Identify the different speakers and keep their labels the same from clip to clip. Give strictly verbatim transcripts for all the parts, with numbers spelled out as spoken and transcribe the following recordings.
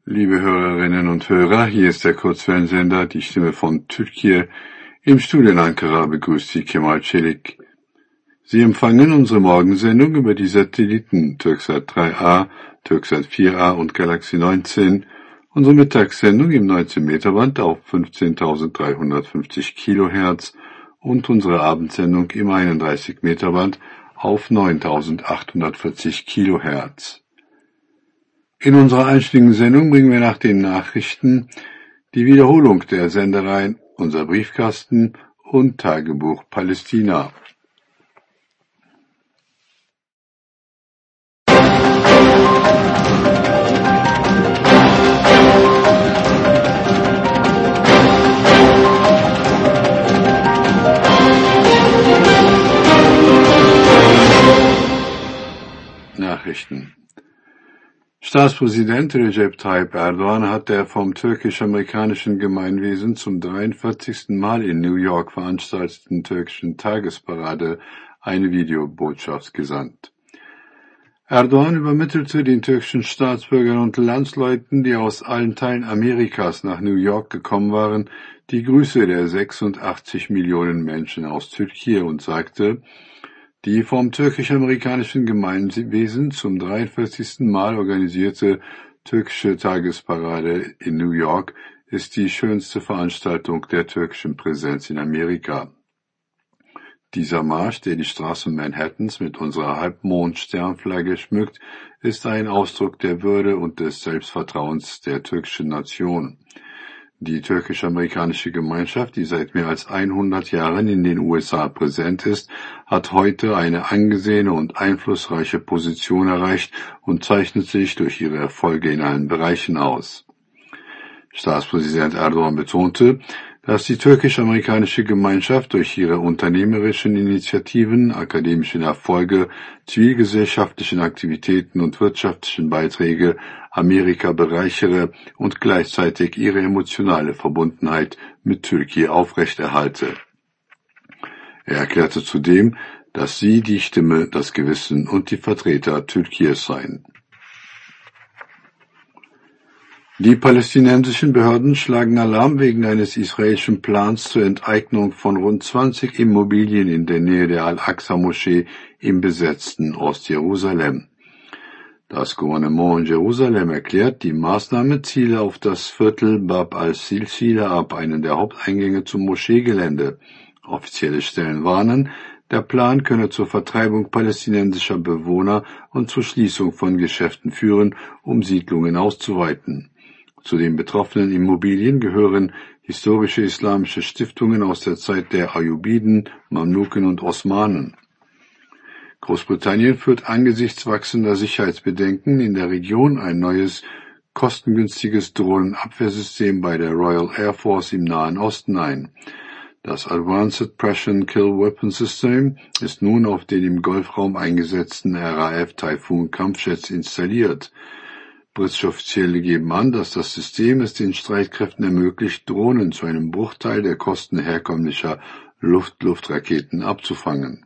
Speaker 1: Liebe Hörerinnen und Hörer, hier ist der Kurzwellensender, die Stimme von Türkei. Im Studio in Ankara begrüßt Sie Kemal Çelik. Sie empfangen unsere Morgensendung über die Satelliten Türksat drei A, Türksat vier A und Galaxy neunzehn, unsere Mittagssendung im neunzehn Meter Band auf fünfzehntausenddreihundertfünfzig Kilohertz und unsere Abendsendung im einunddreißig Meter Band auf neuntausendachthundertvierzig Kilohertz. In unserer einstündigen Sendung bringen wir nach den Nachrichten die Wiederholung der Sendereihen Unser Briefkasten und Tagebuch Palästina. Nachrichten. Staatspräsident Recep Tayyip Erdogan hat der vom türkisch-amerikanischen Gemeinwesen zum dreiundvierzigsten Mal in New York veranstalteten türkischen Tagesparade eine Videobotschaft gesandt. Erdogan übermittelte den türkischen Staatsbürgern und Landsleuten, die aus allen Teilen Amerikas nach New York gekommen waren, die Grüße der sechsundachtzig Millionen Menschen aus Türkei und sagte: Die vom türkisch-amerikanischen Gemeinwesen zum dreiundvierzigsten Mal organisierte türkische Tagesparade in New York ist die schönste Veranstaltung der türkischen Präsenz in Amerika. Dieser Marsch, der die Straßen Manhattans mit unserer Halbmond-Sternflagge schmückt, ist ein Ausdruck der Würde und des Selbstvertrauens der türkischen Nation. Die türkisch-amerikanische Gemeinschaft, die seit mehr als hundert Jahren in den U S A präsent ist, hat heute eine angesehene und einflussreiche Position erreicht und zeichnet sich durch ihre Erfolge in allen Bereichen aus. Staatspräsident Erdogan betonte, dass die türkisch-amerikanische Gemeinschaft durch ihre unternehmerischen Initiativen, akademischen Erfolge, zivilgesellschaftlichen Aktivitäten und wirtschaftlichen Beiträge Amerika bereichere und gleichzeitig ihre emotionale Verbundenheit mit Türkei aufrechterhalte. Er erklärte zudem, dass sie die Stimme, das Gewissen und die Vertreter Türkiens seien. Die palästinensischen Behörden schlagen Alarm wegen eines israelischen Plans zur Enteignung von rund zwanzig Immobilien in der Nähe der Al-Aqsa-Moschee im besetzten Ostjerusalem. Das Gouvernement in Jerusalem erklärt, die Maßnahme ziele auf das Viertel Bab al-Silsila ab, einen der Haupteingänge zum Moscheegelände. Offizielle Stellen warnen, der Plan könne zur Vertreibung palästinensischer Bewohner und zur Schließung von Geschäften führen, um Siedlungen auszuweiten. Zu den betroffenen Immobilien gehören historische islamische Stiftungen aus der Zeit der Ayyubiden, Mamluken und Osmanen. Großbritannien führt angesichts wachsender Sicherheitsbedenken in der Region ein neues, kostengünstiges Drohnenabwehrsystem bei der Royal Air Force im Nahen Osten ein. Das Advanced Pressure and Kill Weapon System ist nun auf den im Golfraum eingesetzten R A F Typhoon Kampfjets installiert. Britische Offizielle geben an, dass das System es den Streitkräften ermöglicht, Drohnen zu einem Bruchteil der Kosten herkömmlicher Luft-Luft-Raketen abzufangen.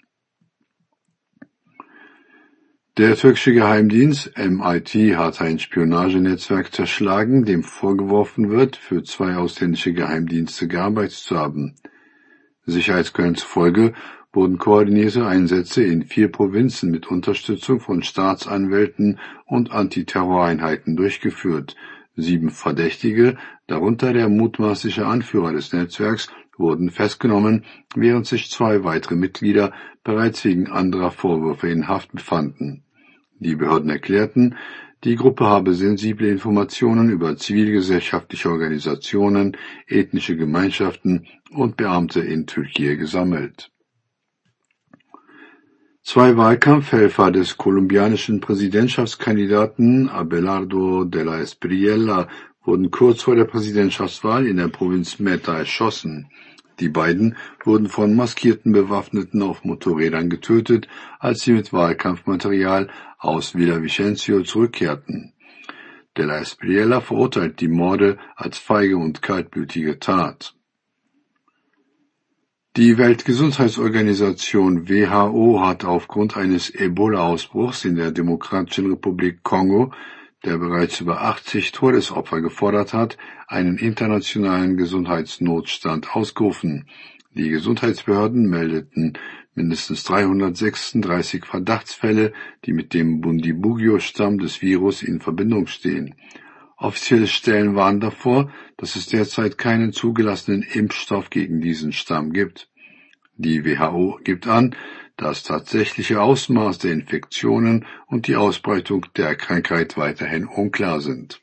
Speaker 1: Der türkische Geheimdienst M I T hat ein Spionagenetzwerk zerschlagen, dem vorgeworfen wird, für zwei ausländische Geheimdienste gearbeitet zu haben. Sicherheitsquellen zufolge wurden koordinierte Einsätze in vier Provinzen mit Unterstützung von Staatsanwälten und Antiterroreinheiten durchgeführt. Sieben Verdächtige, darunter der mutmaßliche Anführer des Netzwerks, wurden festgenommen, während sich zwei weitere Mitglieder bereits wegen anderer Vorwürfe in Haft befanden. Die Behörden erklärten, die Gruppe habe sensible Informationen über zivilgesellschaftliche Organisationen, ethnische Gemeinschaften und Beamte in Türkei gesammelt. Zwei Wahlkampfhelfer des kolumbianischen Präsidentschaftskandidaten Abelardo de la Espriella wurden kurz vor der Präsidentschaftswahl in der Provinz Meta erschossen. Die beiden wurden von maskierten Bewaffneten auf Motorrädern getötet, als sie mit Wahlkampfmaterial aus Villavicencio zurückkehrten. De la Espriella verurteilt die Morde als feige und kaltblütige Tat. Die Weltgesundheitsorganisation W H O hat aufgrund eines Ebola-Ausbruchs in der Demokratischen Republik Kongo der bereits über achtzig Todesopfer gefordert hat, einen internationalen Gesundheitsnotstand ausgerufen. Die Gesundheitsbehörden meldeten mindestens dreihundertsechsunddreißig Verdachtsfälle, die mit dem Bundibugyo-Stamm des Virus in Verbindung stehen. Offizielle Stellen warnen davor, dass es derzeit keinen zugelassenen Impfstoff gegen diesen Stamm gibt. Die W H O gibt an, das tatsächliche Ausmaß der Infektionen und die Ausbreitung der Krankheit weiterhin unklar sind.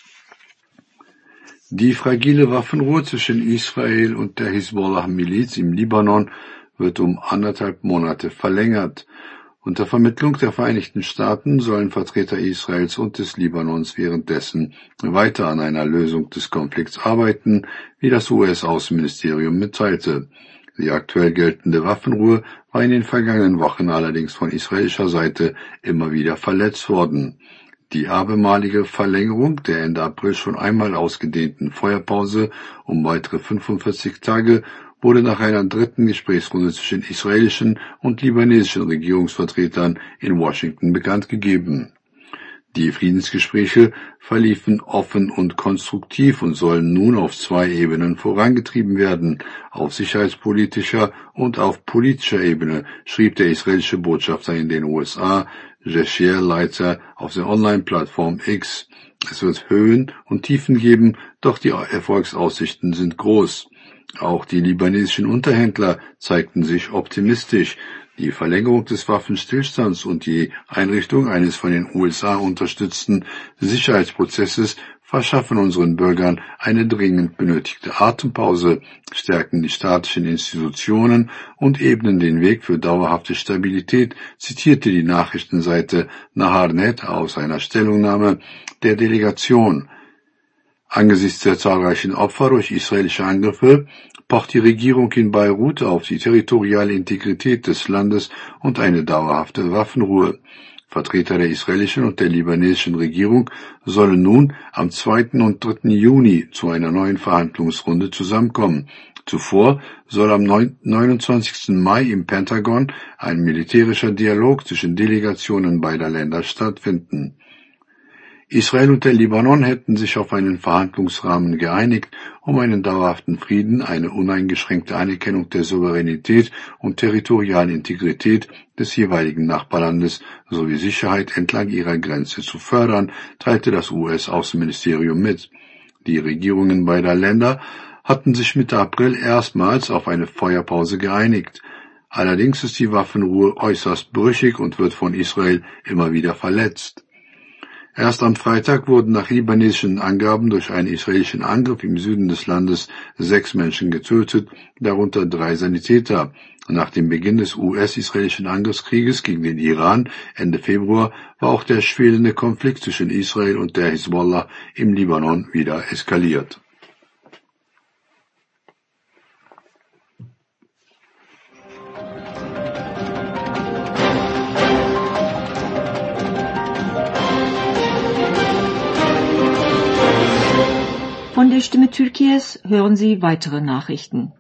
Speaker 1: Die fragile Waffenruhe zwischen Israel und der Hisbollah-Miliz im Libanon wird um anderthalb Monate verlängert. Unter Vermittlung der Vereinigten Staaten sollen Vertreter Israels und des Libanons währenddessen weiter an einer Lösung des Konflikts arbeiten, wie das U S-Außenministerium mitteilte. Die aktuell geltende Waffenruhe war in den vergangenen Wochen allerdings von israelischer Seite immer wieder verletzt worden. Die abermalige Verlängerung der Ende April schon einmal ausgedehnten Feuerpause um weitere fünfundvierzig Tage wurde nach einer dritten Gesprächsrunde zwischen israelischen und libanesischen Regierungsvertretern in Washington bekannt gegeben. Die Friedensgespräche verliefen offen und konstruktiv und sollen nun auf zwei Ebenen vorangetrieben werden. Auf sicherheitspolitischer und auf politischer Ebene, schrieb der israelische Botschafter in den U S A, Yeshiel Leiter, auf der Online-Plattform X. Es wird Höhen und Tiefen geben, doch die Erfolgsaussichten sind groß. Auch die libanesischen Unterhändler zeigten sich optimistisch. Die Verlängerung des Waffenstillstands und die Einrichtung eines von den U S A unterstützten Sicherheitsprozesses verschaffen unseren Bürgern eine dringend benötigte Atempause, stärken die staatlichen Institutionen und ebnen den Weg für dauerhafte Stabilität, zitierte die Nachrichtenseite Naharnet aus einer Stellungnahme der Delegation. Angesichts der zahlreichen Opfer durch israelische Angriffe pocht die Regierung in Beirut auf die territoriale Integrität des Landes und eine dauerhafte Waffenruhe. Vertreter der israelischen und der libanesischen Regierung sollen nun am zweiten und dritten Juni zu einer neuen Verhandlungsrunde zusammenkommen. Zuvor soll am neunundzwanzigsten Mai im Pentagon ein militärischer Dialog zwischen Delegationen beider Länder stattfinden. Israel und der Libanon hätten sich auf einen Verhandlungsrahmen geeinigt, um einen dauerhaften Frieden, eine uneingeschränkte Anerkennung der Souveränität und territorialen Integrität des jeweiligen Nachbarlandes sowie Sicherheit entlang ihrer Grenze zu fördern, teilte das U S-Außenministerium mit. Die Regierungen beider Länder hatten sich Mitte April erstmals auf eine Feuerpause geeinigt. Allerdings ist die Waffenruhe äußerst brüchig und wird von Israel immer wieder verletzt. Erst am Freitag wurden nach libanesischen Angaben durch einen israelischen Angriff im Süden des Landes sechs Menschen getötet, darunter drei Sanitäter. Nach dem Beginn des U S-israelischen Angriffskrieges gegen den Iran Ende Februar war auch der schwelende Konflikt zwischen Israel und der Hisbollah im Libanon wieder eskaliert.
Speaker 2: Von der Stimme Türkies hören Sie weitere Nachrichten.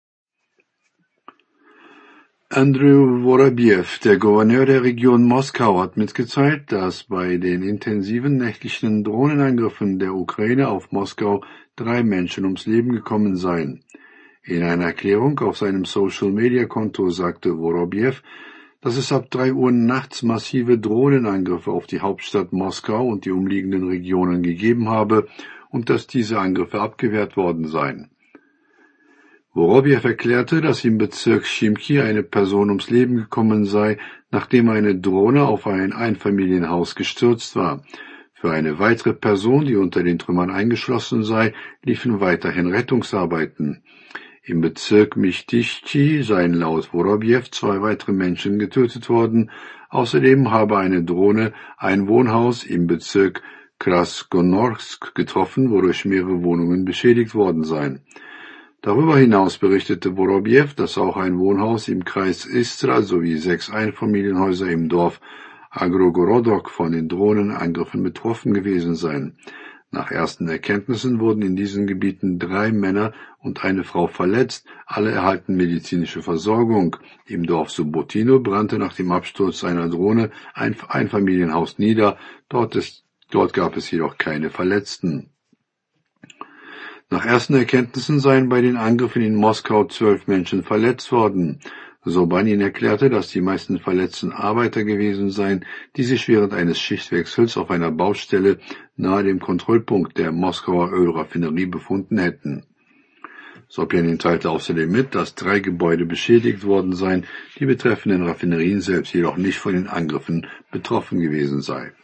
Speaker 1: Andrew Vorobiev, der Gouverneur der Region Moskau, hat mitgeteilt, dass bei den intensiven nächtlichen Drohnenangriffen der Ukraine auf Moskau drei Menschen ums Leben gekommen seien. In einer Erklärung auf seinem Social-Media-Konto sagte Vorobiev, dass es ab drei Uhr nachts massive Drohnenangriffe auf die Hauptstadt Moskau und die umliegenden Regionen gegeben habe und dass diese Angriffe abgewehrt worden seien. Vorobiev erklärte, dass im Bezirk Chimki eine Person ums Leben gekommen sei, nachdem eine Drohne auf ein Einfamilienhaus gestürzt war. Für eine weitere Person, die unter den Trümmern eingeschlossen sei, liefen weiterhin Rettungsarbeiten. Im Bezirk Michtichki seien laut Vorobiev zwei weitere Menschen getötet worden. Außerdem habe eine Drohne ein Wohnhaus im Bezirk Krasnoyorsk getroffen, wodurch mehrere Wohnungen beschädigt worden seien. Darüber hinaus berichtete Vorobiev, dass auch ein Wohnhaus im Kreis Istra sowie sechs Einfamilienhäuser im Dorf Agrogorodok von den Drohnenangriffen betroffen gewesen seien. Nach ersten Erkenntnissen wurden in diesen Gebieten drei Männer und eine Frau verletzt, alle erhalten medizinische Versorgung. Im Dorf Subotino brannte nach dem Absturz einer Drohne ein Einfamilienhaus nieder, dort ist Dort gab es jedoch keine Verletzten. Nach ersten Erkenntnissen seien bei den Angriffen in Moskau zwölf Menschen verletzt worden. Sobanin erklärte, dass die meisten Verletzten Arbeiter gewesen seien, die sich während eines Schichtwechsels auf einer Baustelle nahe dem Kontrollpunkt der Moskauer Ölraffinerie befunden hätten. Sobjanin teilte außerdem mit, dass drei Gebäude beschädigt worden seien, die betreffenden Raffinerien selbst jedoch nicht von den Angriffen betroffen gewesen sei.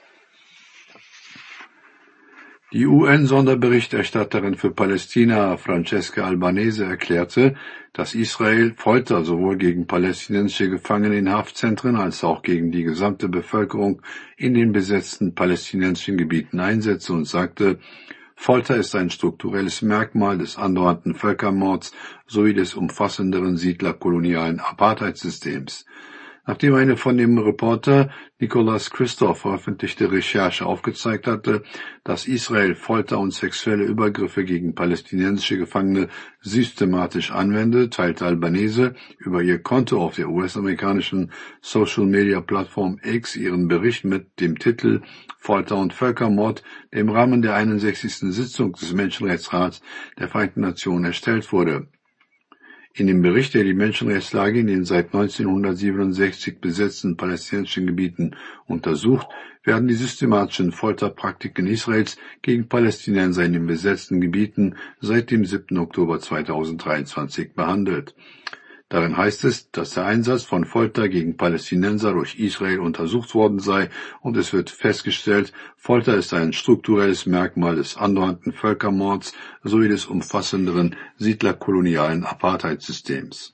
Speaker 1: Die U N-Sonderberichterstatterin für Palästina, Francesca Albanese, erklärte, dass Israel Folter sowohl gegen palästinensische Gefangene in Haftzentren als auch gegen die gesamte Bevölkerung in den besetzten palästinensischen Gebieten einsetze und sagte, Folter ist ein strukturelles Merkmal des andauernden Völkermords sowie des umfassenderen siedlerkolonialen Apartheidsystems. Nachdem eine von dem Reporter Nicholas Christoph veröffentlichte Recherche aufgezeigt hatte, dass Israel Folter und sexuelle Übergriffe gegen palästinensische Gefangene systematisch anwende, teilte Albanese über ihr Konto auf der U S-amerikanischen Social-Media-Plattform X ihren Bericht mit dem Titel Folter und Völkermord, der im Rahmen der einundsechzigsten Sitzung des Menschenrechtsrats der Vereinten Nationen erstellt wurde. In dem Bericht, der die Menschenrechtslage in den seit neunzehnhundertsiebenundsechzig besetzten palästinensischen Gebieten untersucht, werden die systematischen Folterpraktiken Israels gegen Palästinenser in den besetzten Gebieten seit dem siebten Oktober zweitausenddreiundzwanzig behandelt. Darin heißt es, dass der Einsatz von Folter gegen Palästinenser durch Israel untersucht worden sei und es wird festgestellt, Folter ist ein strukturelles Merkmal des andauernden Völkermords sowie des umfassenderen siedlerkolonialen Apartheidsystems.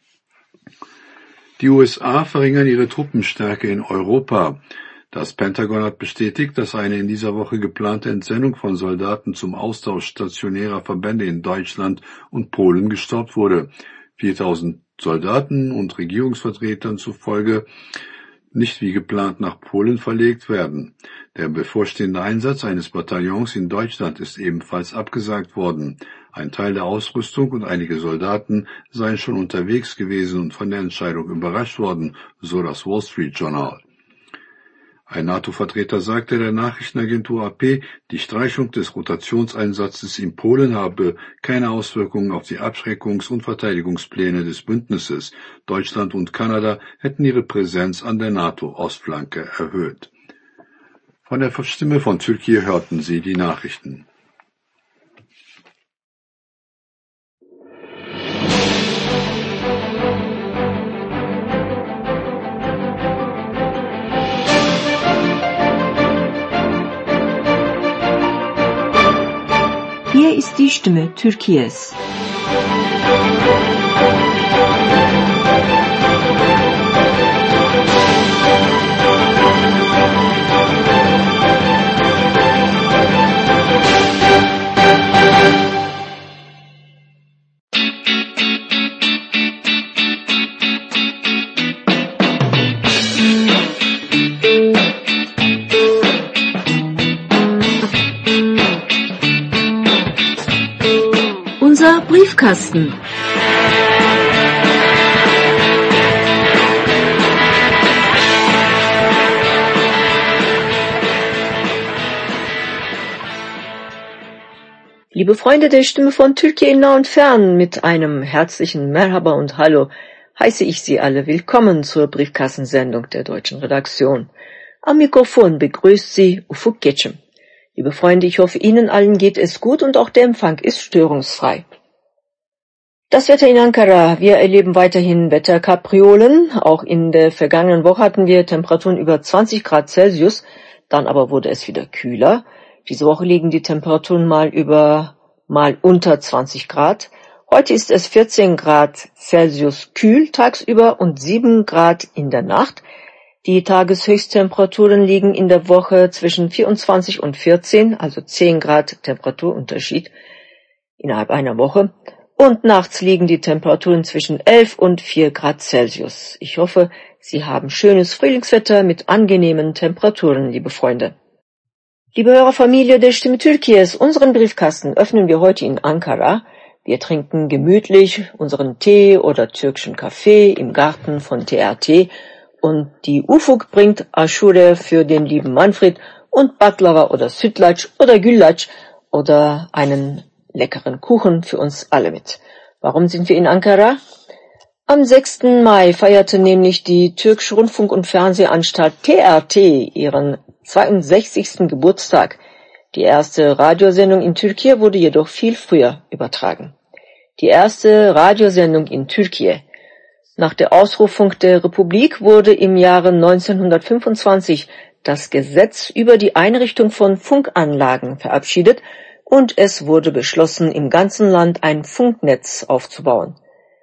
Speaker 1: Die U S A verringern ihre Truppenstärke in Europa. Das Pentagon hat bestätigt, dass eine in dieser Woche geplante Entsendung von Soldaten zum Austausch stationärer Verbände in Deutschland und Polen gestoppt wurde. viertausend Soldaten und Regierungsvertretern zufolge nicht wie geplant nach Polen verlegt werden. Der bevorstehende Einsatz eines Bataillons in Deutschland ist ebenfalls abgesagt worden. Ein Teil der Ausrüstung und einige Soldaten seien schon unterwegs gewesen und von der Entscheidung überrascht worden, so das Wall Street Journal. Ein NATO-Vertreter sagte der Nachrichtenagentur A P, die Streichung des Rotationseinsatzes in Polen habe keine Auswirkungen auf die Abschreckungs- und Verteidigungspläne des Bündnisses. Deutschland und Kanada hätten ihre Präsenz an der NATO-Ostflanke erhöht. Von der Stimme von Türkei hörten Sie die Nachrichten.
Speaker 2: Hier ist die Stimme Türkiye's. Unser Briefkasten. Liebe Freunde der Stimme von Türkei in nah und fern, mit einem herzlichen Merhaba und Hallo heiße ich Sie alle willkommen zur Briefkastensendung der deutschen Redaktion. Am Mikrofon begrüßt Sie Ufuk Geçim. Liebe Freunde, ich hoffe, Ihnen allen geht es gut und auch der Empfang ist störungsfrei. Das Wetter in Ankara, wir erleben weiterhin Wetterkapriolen. Auch in der vergangenen Woche hatten wir Temperaturen über zwanzig Grad Celsius, dann aber wurde es wieder kühler. Diese Woche liegen die Temperaturen mal über, mal unter zwanzig Grad. Heute ist es vierzehn Grad Celsius kühl tagsüber und sieben Grad in der Nacht. Die Tageshöchsttemperaturen liegen in der Woche zwischen vierundzwanzig und vierzehn, also zehn Grad Temperaturunterschied innerhalb einer Woche. Und nachts liegen die Temperaturen zwischen elf und vier Grad Celsius. Ich hoffe, Sie haben schönes Frühlingswetter mit angenehmen Temperaturen, liebe Freunde. Liebe Hörerfamilie der Stimme Türkiye's, unseren Briefkasten öffnen wir heute in Ankara. Wir trinken gemütlich unseren Tee oder türkischen Kaffee im Garten von T R T und die Ufuk bringt Aşure für den lieben Manfred und Baklava oder Sütlaç oder Güllaç oder einen leckeren Kuchen für uns alle mit. Warum sind wir in Ankara? Am sechsten Mai feierte nämlich die türkische Rundfunk- und Fernsehanstalt T R T ihren zweiundsechzigsten Geburtstag. Die erste Radiosendung in Türkei wurde jedoch viel früher übertragen. Die erste Radiosendung in Türkei. Nach der Ausrufung der Republik wurde im Jahre neunzehnhundertfünfundzwanzig das Gesetz über die Einrichtung von Funkanlagen verabschiedet und es wurde beschlossen, im ganzen Land ein Funknetz aufzubauen.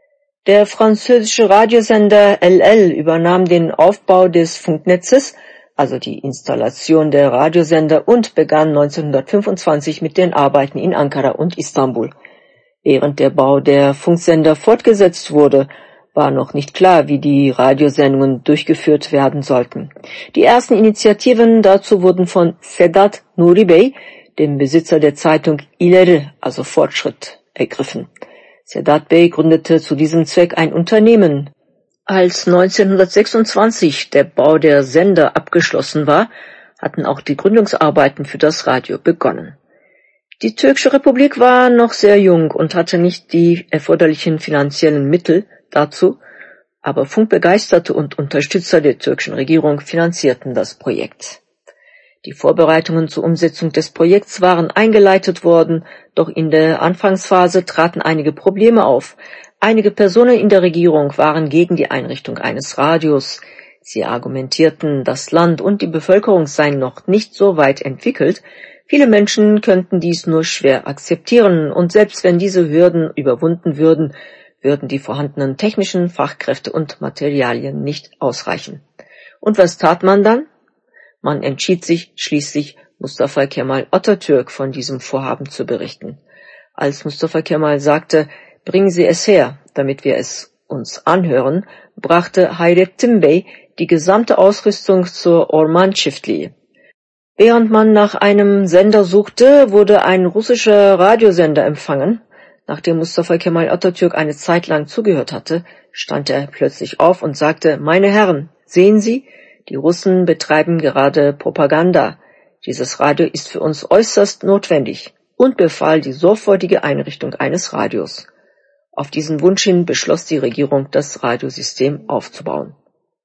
Speaker 2: Der französische Radiosender L L übernahm den Aufbau des Funknetzes, also die Installation der Radiosender, und begann neunzehnhundertfünfundzwanzig mit den Arbeiten in Ankara und Istanbul. Während der Bau der Funksender fortgesetzt wurde, war noch nicht klar, wie die Radiosendungen durchgeführt werden sollten. Die ersten Initiativen dazu wurden von Sedat Nuri Bey, dem Besitzer der Zeitung İleri, also Fortschritt, ergriffen. Sedat Bey gründete zu diesem Zweck ein Unternehmen. Als neunzehnhundertsechsundzwanzig der Bau der Sender abgeschlossen war, hatten auch die Gründungsarbeiten für das Radio begonnen. Die Türkische Republik war noch sehr jung und hatte nicht die erforderlichen finanziellen Mittel dazu, aber Funkbegeisterte und Unterstützer der türkischen Regierung finanzierten das Projekt. Die Vorbereitungen zur Umsetzung des Projekts waren eingeleitet worden, doch in der Anfangsphase traten einige Probleme auf. Einige Personen in der Regierung waren gegen die Einrichtung eines Radios. Sie argumentierten, das Land und die Bevölkerung seien noch nicht so weit entwickelt. Viele Menschen könnten dies nur schwer akzeptieren, und selbst wenn diese Hürden überwunden würden, würden die vorhandenen technischen Fachkräfte und Materialien nicht ausreichen. Und was tat man dann? Man entschied sich schließlich, Mustafa Kemal Atatürk von diesem Vorhaben zu berichten. Als Mustafa Kemal sagte, bringen Sie es her, damit wir es uns anhören, brachte Hayrettin Bey die gesamte Ausrüstung zur Orman Çiftliği. Während man nach einem Sender suchte, wurde ein russischer Radiosender empfangen. Nachdem Mustafa Kemal Atatürk eine Zeit lang zugehört hatte, stand er plötzlich auf und sagte, meine Herren, sehen Sie, die Russen betreiben gerade Propaganda. Dieses Radio ist für uns äußerst notwendig, und befahl die sofortige Einrichtung eines Radios. Auf diesen Wunsch hin beschloss die Regierung, das Radiosystem aufzubauen.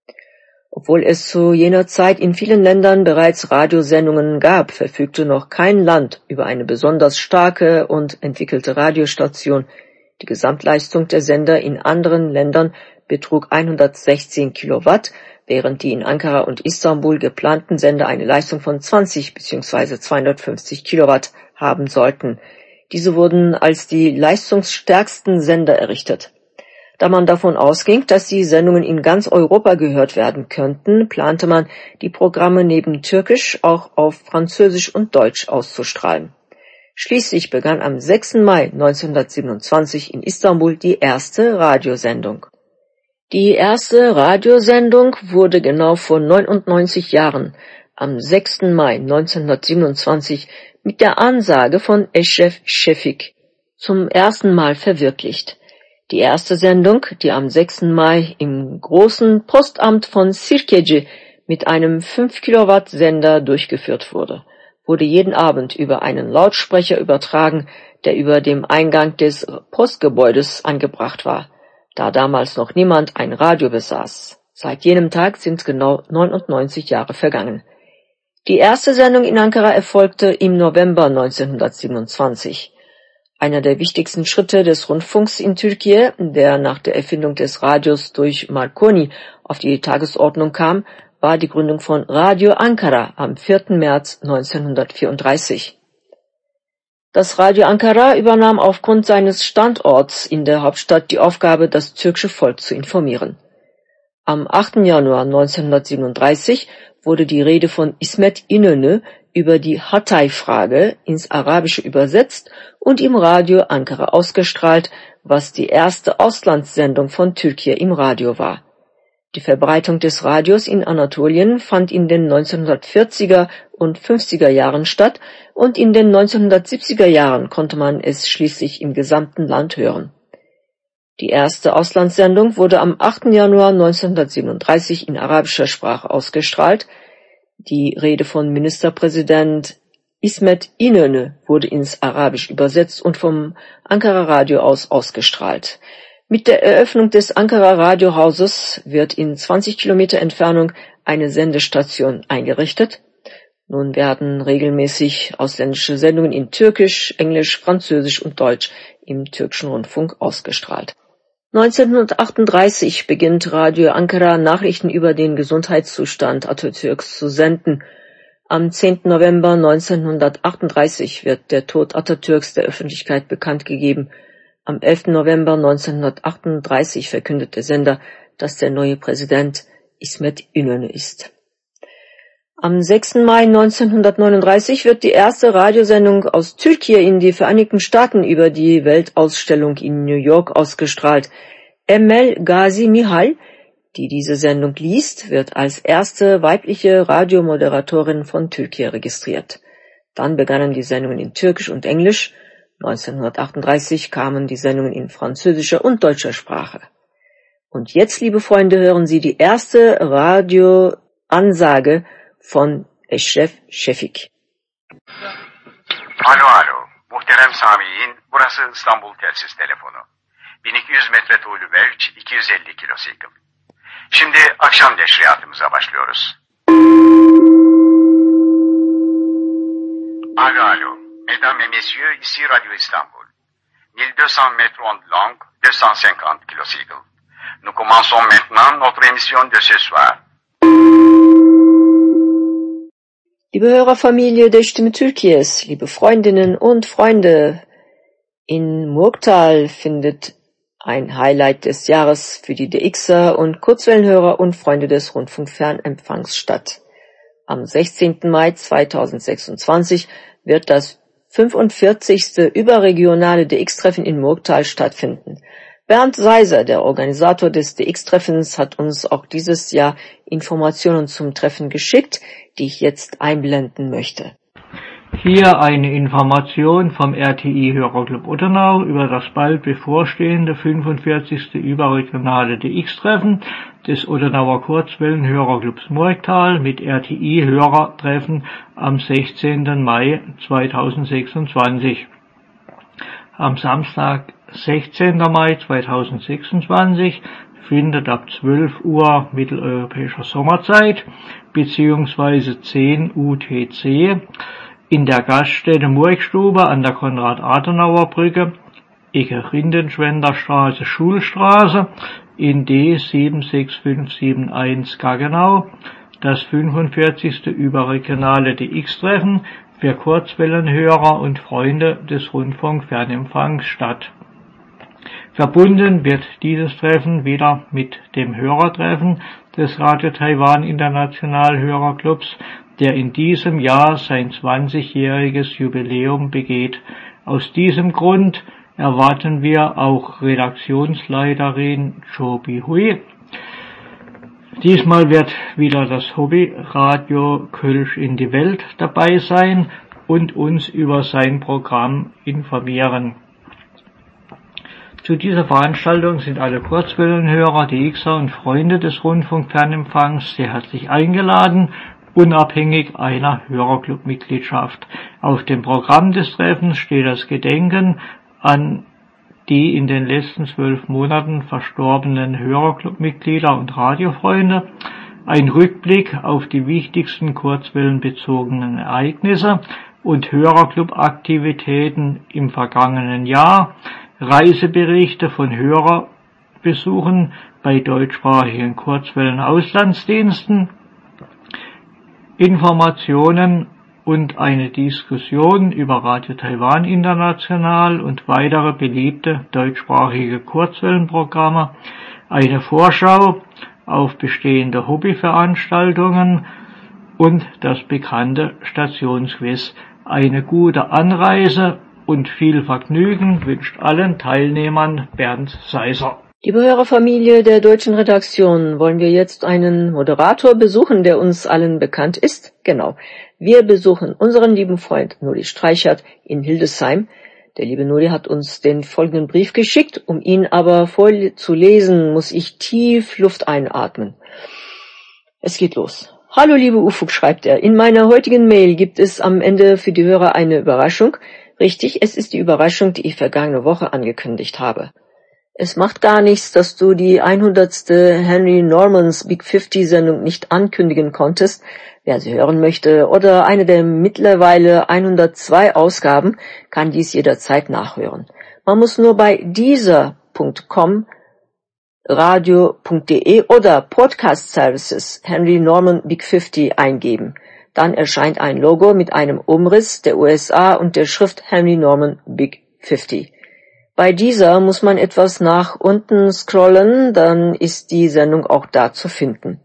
Speaker 2: Obwohl es zu jener Zeit in vielen Ländern bereits Radiosendungen gab, verfügte noch kein Land über eine besonders starke und entwickelte Radiostation. Die Gesamtleistung der Sender in anderen Ländern betrug hundertsechzehn Kilowatt, während die in Ankara und Istanbul geplanten Sender eine Leistung von zwanzig bzw. zweihundertfünfzig Kilowatt haben sollten. Diese wurden als die leistungsstärksten Sender errichtet. Da man davon ausging, dass die Sendungen in ganz Europa gehört werden könnten, plante man, die Programme neben Türkisch auch auf Französisch und Deutsch auszustrahlen. Schließlich begann am sechsten Mai neunzehnhundertsiebenundzwanzig in Istanbul die erste Radiosendung. Die erste Radiosendung wurde genau vor neunundneunzig Jahren, am sechsten Mai neunzehnhundertsiebenundzwanzig, mit der Ansage von Eşref Şefik zum ersten Mal verwirklicht. Die erste Sendung, die am sechsten Mai im großen Postamt von Sirkeci mit einem fünf Kilowatt Sender durchgeführt wurde, wurde jeden Abend über einen Lautsprecher übertragen, der über dem Eingang des Postgebäudes angebracht war, da damals noch niemand ein Radio besaß. Seit jenem Tag sind genau neunundneunzig Jahre vergangen. Die erste Sendung in Ankara erfolgte im November neunzehnhundertsiebenundzwanzig. Einer der wichtigsten Schritte des Rundfunks in Türkei, der nach der Erfindung des Radios durch Marconi auf die Tagesordnung kam, war die Gründung von Radio Ankara am vierten März neunzehnhundertvierunddreißig. Das Radio Ankara übernahm aufgrund seines Standorts in der Hauptstadt die Aufgabe, das türkische Volk zu informieren. Am achten Januar neunzehnhundertsiebenunddreißig wurde die Rede von İsmet İnönü über die Hatay-Frage ins Arabische übersetzt und im Radio Ankara ausgestrahlt, was die erste Auslandssendung von Türkei im Radio war. Die Verbreitung des Radios in Anatolien fand in den neunzehnhundertvierziger und fünfziger Jahren statt und in den neunzehnhundertsiebziger Jahren konnte man es schließlich im gesamten Land hören. Die erste Auslandssendung wurde am achten Januar neunzehnhundertsiebenunddreißig in arabischer Sprache ausgestrahlt. Die Rede von Ministerpräsident İsmet İnönü wurde ins Arabisch übersetzt und vom Ankara Radio aus ausgestrahlt. Mit der Eröffnung des Ankara Radiohauses wird in zwanzig Kilometer Entfernung eine Sendestation eingerichtet. Nun werden regelmäßig ausländische Sendungen in Türkisch, Englisch, Französisch und Deutsch im türkischen Rundfunk ausgestrahlt. neunzehnhundertachtunddreißig beginnt Radio Ankara Nachrichten über den Gesundheitszustand Atatürks zu senden. Am zehnten November neunzehnhundertachtunddreißig wird der Tod Atatürks der Öffentlichkeit bekannt gegeben. Am elften November neunzehnhundertachtunddreißig verkündet der Sender, dass der neue Präsident İsmet İnönü ist. Am sechsten Mai neunzehnhundertneununddreißig wird die erste Radiosendung aus Türkei in die Vereinigten Staaten über die Weltausstellung in New York ausgestrahlt. Emel Gazi Mihal, die diese Sendung liest, wird als erste weibliche Radiomoderatorin von Türkei registriert. Dann begannen die Sendungen in Türkisch und Englisch. neunzehnhundertachtunddreißig kamen die Sendungen in französischer und deutscher Sprache. Und jetzt, liebe Freunde, hören Sie die erste Radioansage von Eşref Şefik.
Speaker 3: Alo alo, muhterem Sami'in, burası İstanbul Telsiz Telefonu. bin iki yüz metre tuğlu mevç, iki yüz elli kilosikl. Şimdi akşam neşriyatımıza başlıyoruz. Alo alo, mesdames et messieurs, ici Radio Istanbul. mille deux cents mètres ondes longues, deux cent cinquante kilocycles. Nous commençons maintenant notre émission de ce soir.
Speaker 2: Liebe Hörerfamilie der Stimme Türkiye's, liebe Freundinnen und Freunde, in Murgtal findet ein Highlight des Jahres für die D Xer und Kurzwellenhörer und Freunde des Rundfunkfernempfangs statt. Am sechzehnten Mai zweitausendsechsundzwanzig wird das fünfundvierzigste überregionale D X-Treffen in Murgtal stattfinden. Bernd Seiser, der Organisator des D X-Treffens, hat uns auch dieses Jahr Informationen zum Treffen geschickt, die ich jetzt einblenden möchte.
Speaker 4: Hier eine Information vom R T I-Hörerclub Ottenau über das bald bevorstehende fünfundvierzigste überregionale D X-Treffen des Ottenauer Kurzwellenhörerclubs Murgtal mit R T I-Hörertreffen am sechzehnten Mai zweitausendsechsundzwanzig. Am Samstag, sechzehnten Mai zweitausendsechsundzwanzig, findet ab zwölf Uhr mitteleuropäischer Sommerzeit bzw. zehn U T C in der Gaststätte Murgstube an der Konrad-Adenauer-Brücke, Ecke Rindenschwender Straße, Schulstraße in D sieben sechs fünf sieben eins Gaggenau das fünfundvierzigste überregionale D X-Treffen für Kurzwellenhörer und Freunde des Rundfunkfernempfangs statt. Verbunden wird dieses Treffen wieder mit dem Hörertreffen des Radio Taiwan International Hörerclubs, der in diesem Jahr sein zwanzigjähriges Jubiläum begeht. Aus diesem Grund erwarten wir auch Redaktionsleiterin Chobi Hui. Diesmal wird wieder das Hobbyradio Kölsch in die Welt dabei sein und uns über sein Programm informieren. Zu dieser Veranstaltung sind alle Kurzwellenhörer, D Xer und Freunde des Rundfunkfernempfangs sehr herzlich eingeladen, unabhängig einer Hörerclub-Mitgliedschaft. Auf dem Programm des Treffens steht das Gedenken an die in den letzten zwölf Monaten verstorbenen Hörerclub-Mitglieder und Radiofreunde, ein Rückblick auf die wichtigsten kurzwellenbezogenen Ereignisse und Hörerclub-Aktivitäten im vergangenen Jahr, Reiseberichte von Hörerbesuchen bei deutschsprachigen Kurzwellen-Auslandsdiensten, Informationen und eine Diskussion über Radio Taiwan International und weitere beliebte deutschsprachige Kurzwellenprogramme, eine Vorschau auf bestehende Hobbyveranstaltungen und das bekannte Stationsquiz. Eine gute Anreise und viel Vergnügen wünscht allen Teilnehmern Bernd Seiser.
Speaker 2: Liebe Hörerfamilie der deutschen Redaktion, wollen wir jetzt einen Moderator besuchen, der uns allen bekannt ist? Genau. Wir besuchen unseren lieben Freund Nulli Streichert in Hildesheim, Der liebe Nuri hat uns den folgenden Brief geschickt. Um ihn aber vorzulesen, muss ich tief Luft einatmen. Es geht los. Hallo liebe Ufuk, schreibt er. In meiner heutigen Mail gibt es am Ende für die Hörer eine Überraschung. Richtig, es ist die Überraschung, die ich vergangene Woche angekündigt habe. Es macht gar nichts, dass du die hundertste Henry Normans Big fünfzig Sendung nicht ankündigen konntest. Wer sie hören möchte oder eine der mittlerweile hundertzwei Ausgaben, kann dies jederzeit nachhören. Man muss nur bei dieser Punkt com, radio Punkt de oder Podcast Services Henry Norman Big fünfzig eingeben. Dann erscheint ein Logo mit einem Umriss der U S A und der Schrift Henry Norman Big fünfzig. Bei dieser muss man etwas nach unten scrollen, dann ist die Sendung auch da zu finden.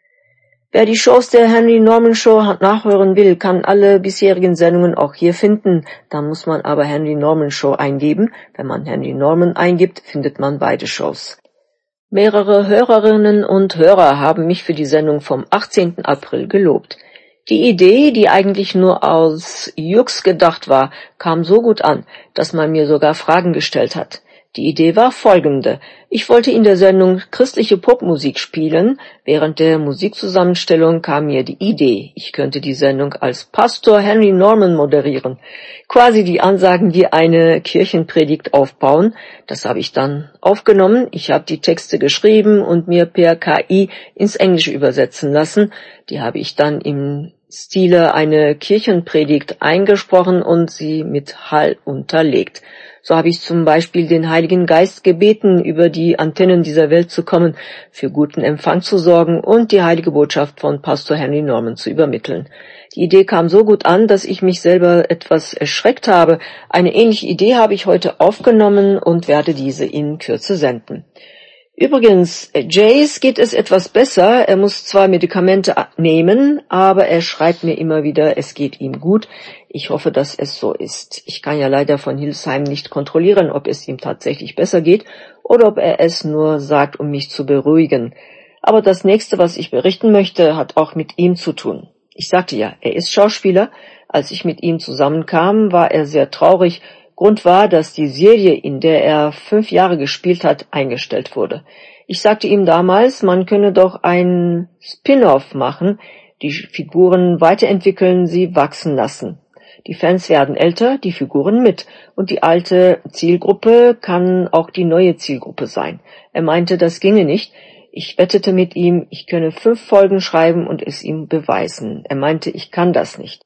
Speaker 2: Wer die Shows der Henry Norman Show nachhören will, kann alle bisherigen Sendungen auch hier finden. Dann muss man aber Henry Norman Show eingeben. Wenn man Henry Norman eingibt, findet man beide Shows. Mehrere Hörerinnen und Hörer haben mich für die Sendung vom achtzehnten April gelobt. Die Idee, die eigentlich nur aus Jux gedacht war, kam so gut an, dass man mir sogar Fragen gestellt hat. Die Idee war folgende. Ich wollte in der Sendung christliche Popmusik spielen. Während der Musikzusammenstellung kam mir die Idee, ich könnte die Sendung als Pastor Henry Norman moderieren. Quasi die Ansagen wie eine Kirchenpredigt aufbauen. Das habe ich dann aufgenommen. Ich habe die Texte geschrieben und mir per K I ins Englische übersetzen lassen. Die habe ich dann im Stile eine Kirchenpredigt eingesprochen und sie mit Hall unterlegt. So habe ich zum Beispiel den Heiligen Geist gebeten, über die Antennen dieser Welt zu kommen, für guten Empfang zu sorgen und die heilige Botschaft von Pastor Henry Norman zu übermitteln. Die Idee kam so gut an, dass ich mich selber etwas erschreckt habe. Eine ähnliche Idee habe ich heute aufgenommen und werde diese in Kürze senden. Übrigens, Jace geht es etwas besser. Er muss zwar Medikamente nehmen, aber er schreibt mir immer wieder, es geht ihm gut. Ich hoffe, dass es so ist. Ich kann ja leider von Hildesheim nicht kontrollieren, ob es ihm tatsächlich besser geht oder ob er es nur sagt, um mich zu beruhigen. Aber das nächste, was ich berichten möchte, hat auch mit ihm zu tun. Ich sagte ja, er ist Schauspieler. Als ich mit ihm zusammenkam, war er sehr traurig. Grund war, dass die Serie, in der er fünf Jahre gespielt hat, eingestellt wurde. Ich sagte ihm damals, man könne doch ein Spin-off machen, die Figuren weiterentwickeln, sie wachsen lassen. Die Fans werden älter, die Figuren mit, und die alte Zielgruppe kann auch die neue Zielgruppe sein. Er meinte, das ginge nicht. Ich wettete mit ihm, ich könne fünf Folgen schreiben und es ihm beweisen. Er meinte, ich kann das nicht.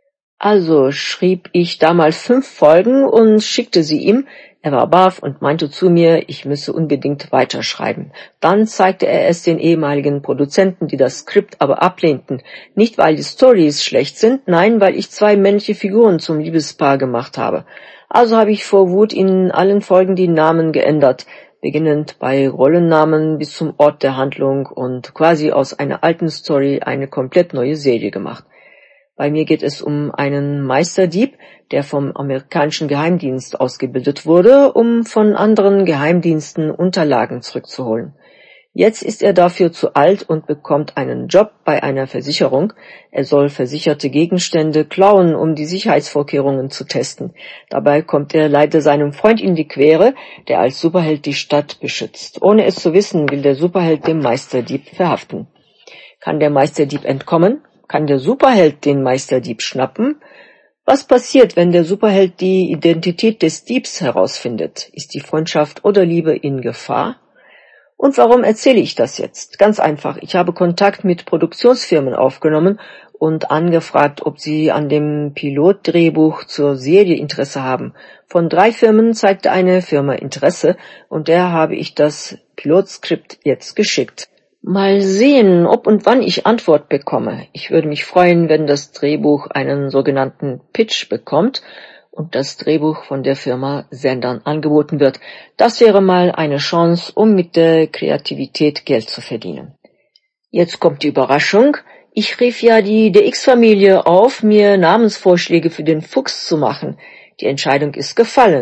Speaker 2: Also schrieb ich damals fünf Folgen und schickte sie ihm. Er war baff und meinte zu mir, ich müsse unbedingt weiterschreiben. Dann zeigte er es den ehemaligen Produzenten, die das Skript aber ablehnten. Nicht, weil die Storys schlecht sind, nein, weil ich zwei männliche Figuren zum Liebespaar gemacht habe. Also habe ich vor Wut in allen Folgen die Namen geändert, beginnend bei Rollennamen bis zum Ort der Handlung und quasi aus einer alten Story eine komplett neue Serie gemacht. Bei mir geht es um einen Meisterdieb, der vom amerikanischen Geheimdienst ausgebildet wurde, um von anderen Geheimdiensten Unterlagen zurückzuholen. Jetzt ist er dafür zu alt und bekommt einen Job bei einer Versicherung. Er soll versicherte Gegenstände klauen, um die Sicherheitsvorkehrungen zu testen. Dabei kommt er leider seinem Freund in die Quere, der als Superheld die Stadt beschützt. Ohne es zu wissen, will der Superheld den Meisterdieb verhaften. Kann der Meisterdieb entkommen? Kann der Superheld den Meisterdieb schnappen? Was passiert, wenn der Superheld die Identität des Diebs herausfindet? Ist die Freundschaft oder Liebe in Gefahr? Und warum erzähle ich das jetzt? Ganz einfach, ich habe Kontakt mit Produktionsfirmen aufgenommen und angefragt, ob sie an dem Pilotdrehbuch zur Serie Interesse haben. Von drei Firmen zeigte eine Firma Interesse und der habe ich das Pilotskript jetzt geschickt. Mal sehen, ob und wann ich Antwort bekomme. Ich würde mich freuen, wenn das Drehbuch einen sogenannten Pitch bekommt und das Drehbuch von der Firma Sendern angeboten wird. Das wäre mal eine Chance, um mit der Kreativität Geld zu verdienen. Jetzt kommt die Überraschung. Ich rief ja die D X-Familie auf, mir Namensvorschläge für den Fuchs zu machen. Die Entscheidung ist gefallen.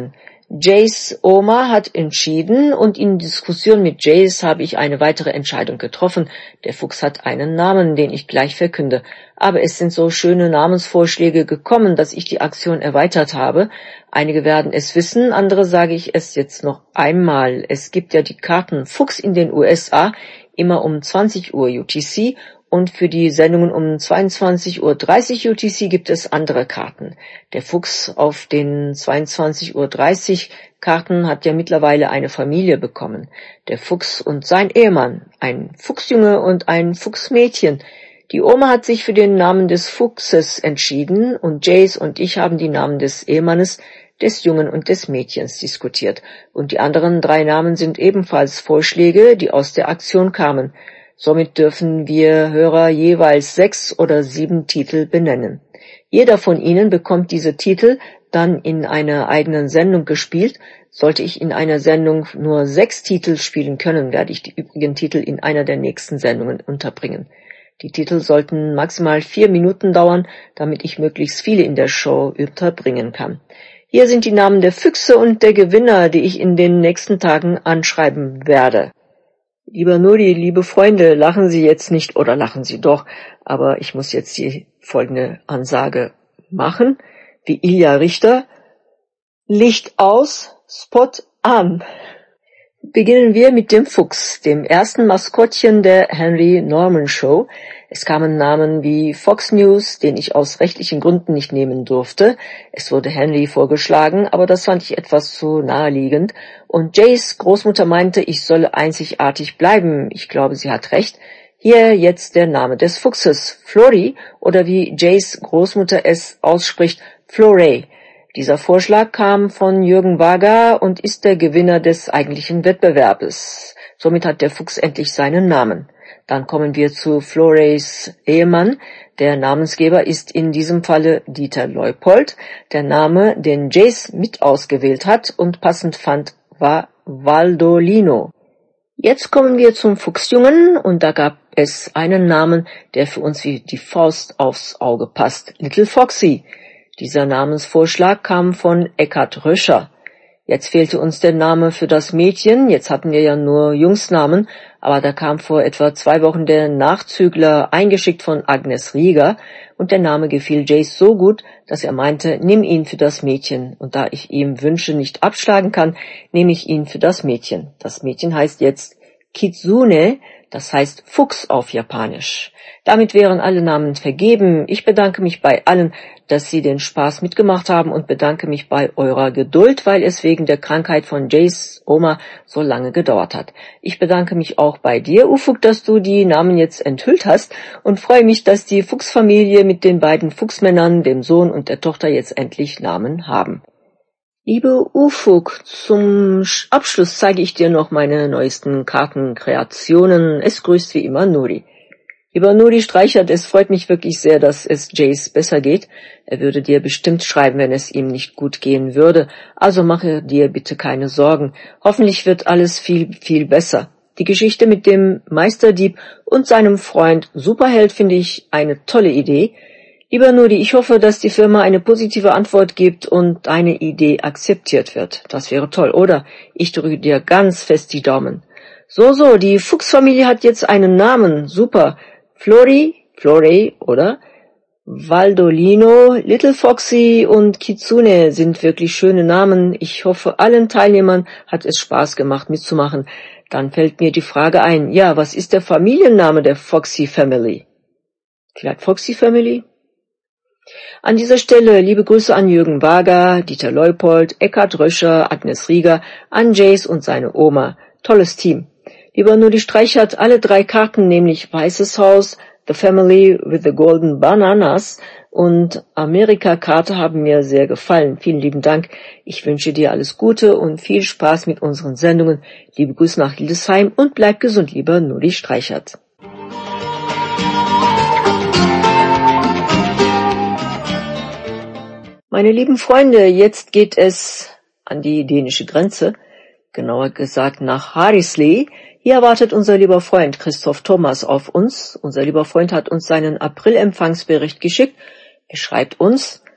Speaker 2: Jays Oma hat entschieden und in Diskussion mit Jays habe ich eine weitere Entscheidung getroffen. Der Fuchs hat einen Namen, den ich gleich verkünde. Aber es sind so schöne Namensvorschläge gekommen, dass ich die Aktion erweitert habe. Einige werden es wissen, andere sage ich es jetzt noch einmal. Es gibt ja die Karten Fuchs in den U S A, immer um zwanzig Uhr U T C. Und für die Sendungen um zweiundzwanzig Uhr dreißig U T C gibt es andere Karten. Der Fuchs auf den zweiundzwanzig Uhr dreißig Karten hat ja mittlerweile eine Familie bekommen. Der Fuchs und sein Ehemann, ein Fuchsjunge und ein Fuchsmädchen. Die Oma hat sich für den Namen des Fuchses entschieden und Jace und ich haben die Namen des Ehemannes, des Jungen und des Mädchens diskutiert. Und die anderen drei Namen sind ebenfalls Vorschläge, die aus der Aktion kamen. Somit dürfen wir Hörer jeweils sechs oder sieben Titel benennen. Jeder von Ihnen bekommt diese Titel dann in einer eigenen Sendung gespielt. Sollte ich in einer Sendung nur sechs Titel spielen können, werde ich die übrigen Titel in einer der nächsten Sendungen unterbringen. Die Titel sollten maximal vier Minuten dauern, damit ich möglichst viele in der Show unterbringen kann. Hier sind die Namen der Füchse und der Gewinner, die ich in den nächsten Tagen anschreiben werde. Lieber Nuri, liebe Freunde, lachen Sie jetzt nicht oder lachen Sie doch, aber ich muss jetzt die folgende Ansage machen. Wie Ilja Richter, Licht aus, Spot an. Beginnen wir mit dem Fuchs, dem ersten Maskottchen der Henry Norman Show. Es kamen Namen wie Fox News, den ich aus rechtlichen Gründen nicht nehmen durfte. Es wurde Henry vorgeschlagen, aber das fand ich etwas zu naheliegend. Und Jays Großmutter meinte, ich solle einzigartig bleiben. Ich glaube, sie hat recht. Hier jetzt der Name des Fuchses, Flori, oder wie Jays Großmutter es ausspricht, Florey. Dieser Vorschlag kam von Jürgen Wager und ist der Gewinner des eigentlichen Wettbewerbes. Somit hat der Fuchs endlich seinen Namen. Dann kommen wir zu Floreys Ehemann. Der Namensgeber ist in diesem Falle Dieter Leupold. Der Name, den Jace mit ausgewählt hat und passend fand, war Valdolino. Jetzt kommen wir zum Fuchsjungen und da gab es einen Namen, der für uns wie die Faust aufs Auge passt. Little Foxy. Dieser Namensvorschlag kam von Eckhard Röscher. Jetzt fehlte uns der Name für das Mädchen, jetzt hatten wir ja nur Jungsnamen, aber da kam vor etwa zwei Wochen der Nachzügler eingeschickt von Agnes Rieger und der Name gefiel Jace so gut, dass er meinte, nimm ihn für das Mädchen. Und da ich ihm Wünsche nicht abschlagen kann, nehme ich ihn für das Mädchen. Das Mädchen heißt jetzt Kitsune, das heißt Fuchs auf Japanisch. Damit wären alle Namen vergeben. Ich bedanke mich bei allen, dass Sie den Spaß mitgemacht haben und bedanke mich bei eurer Geduld, weil es wegen der Krankheit von Jays Oma so lange gedauert hat. Ich bedanke mich auch bei dir, Ufuk, dass du die Namen jetzt enthüllt hast und freue mich, dass die Fuchsfamilie mit den beiden Fuchsmännern, dem Sohn und der Tochter, jetzt endlich Namen haben. Liebe Ufuk, zum Abschluss zeige ich dir noch meine neuesten Kartenkreationen. Es grüßt wie immer Nuri. Lieber Nuri Streichert, es freut mich wirklich sehr, dass es Jace besser geht. Er würde dir bestimmt schreiben, wenn es ihm nicht gut gehen würde. Also mache dir bitte keine Sorgen. Hoffentlich wird alles viel, viel besser. Die Geschichte mit dem Meisterdieb und seinem Freund Superheld finde ich eine tolle Idee. Lieber Nuri, ich hoffe, dass die Firma eine positive Antwort gibt und deine Idee akzeptiert wird. Das wäre toll, oder? Ich drücke dir ganz fest die Daumen. So, so, die Fuchsfamilie hat jetzt einen Namen. Super. Flori, Florey, oder? Valdolino, Little Foxy und Kitsune sind wirklich schöne Namen. Ich hoffe, allen Teilnehmern hat es Spaß gemacht mitzumachen. Dann fällt mir die Frage ein, ja, was ist der Familienname der Foxy Family? Vielleicht Foxy Family? An dieser Stelle liebe Grüße an Jürgen Wager, Dieter Leupold, Eckhard Röscher, Agnes Rieger, an Jace und seine Oma. Tolles Team. Lieber Nuri Streichert, alle drei Karten, nämlich Weißes Haus, The Family with the Golden Bananas und Amerika-Karte haben mir sehr gefallen. Vielen lieben Dank. Ich wünsche dir alles Gute und viel Spaß mit unseren Sendungen. Liebe Grüße nach Hildesheim und bleib gesund, lieber Nuri Streichert. Meine lieben Freunde, jetzt geht es an die dänische Grenze, genauer gesagt nach Harrisley. Hier erwartet unser lieber Freund Christoph Thomas auf uns. Unser lieber Freund hat uns seinen April-Empfangsbericht geschickt. Er schreibt uns,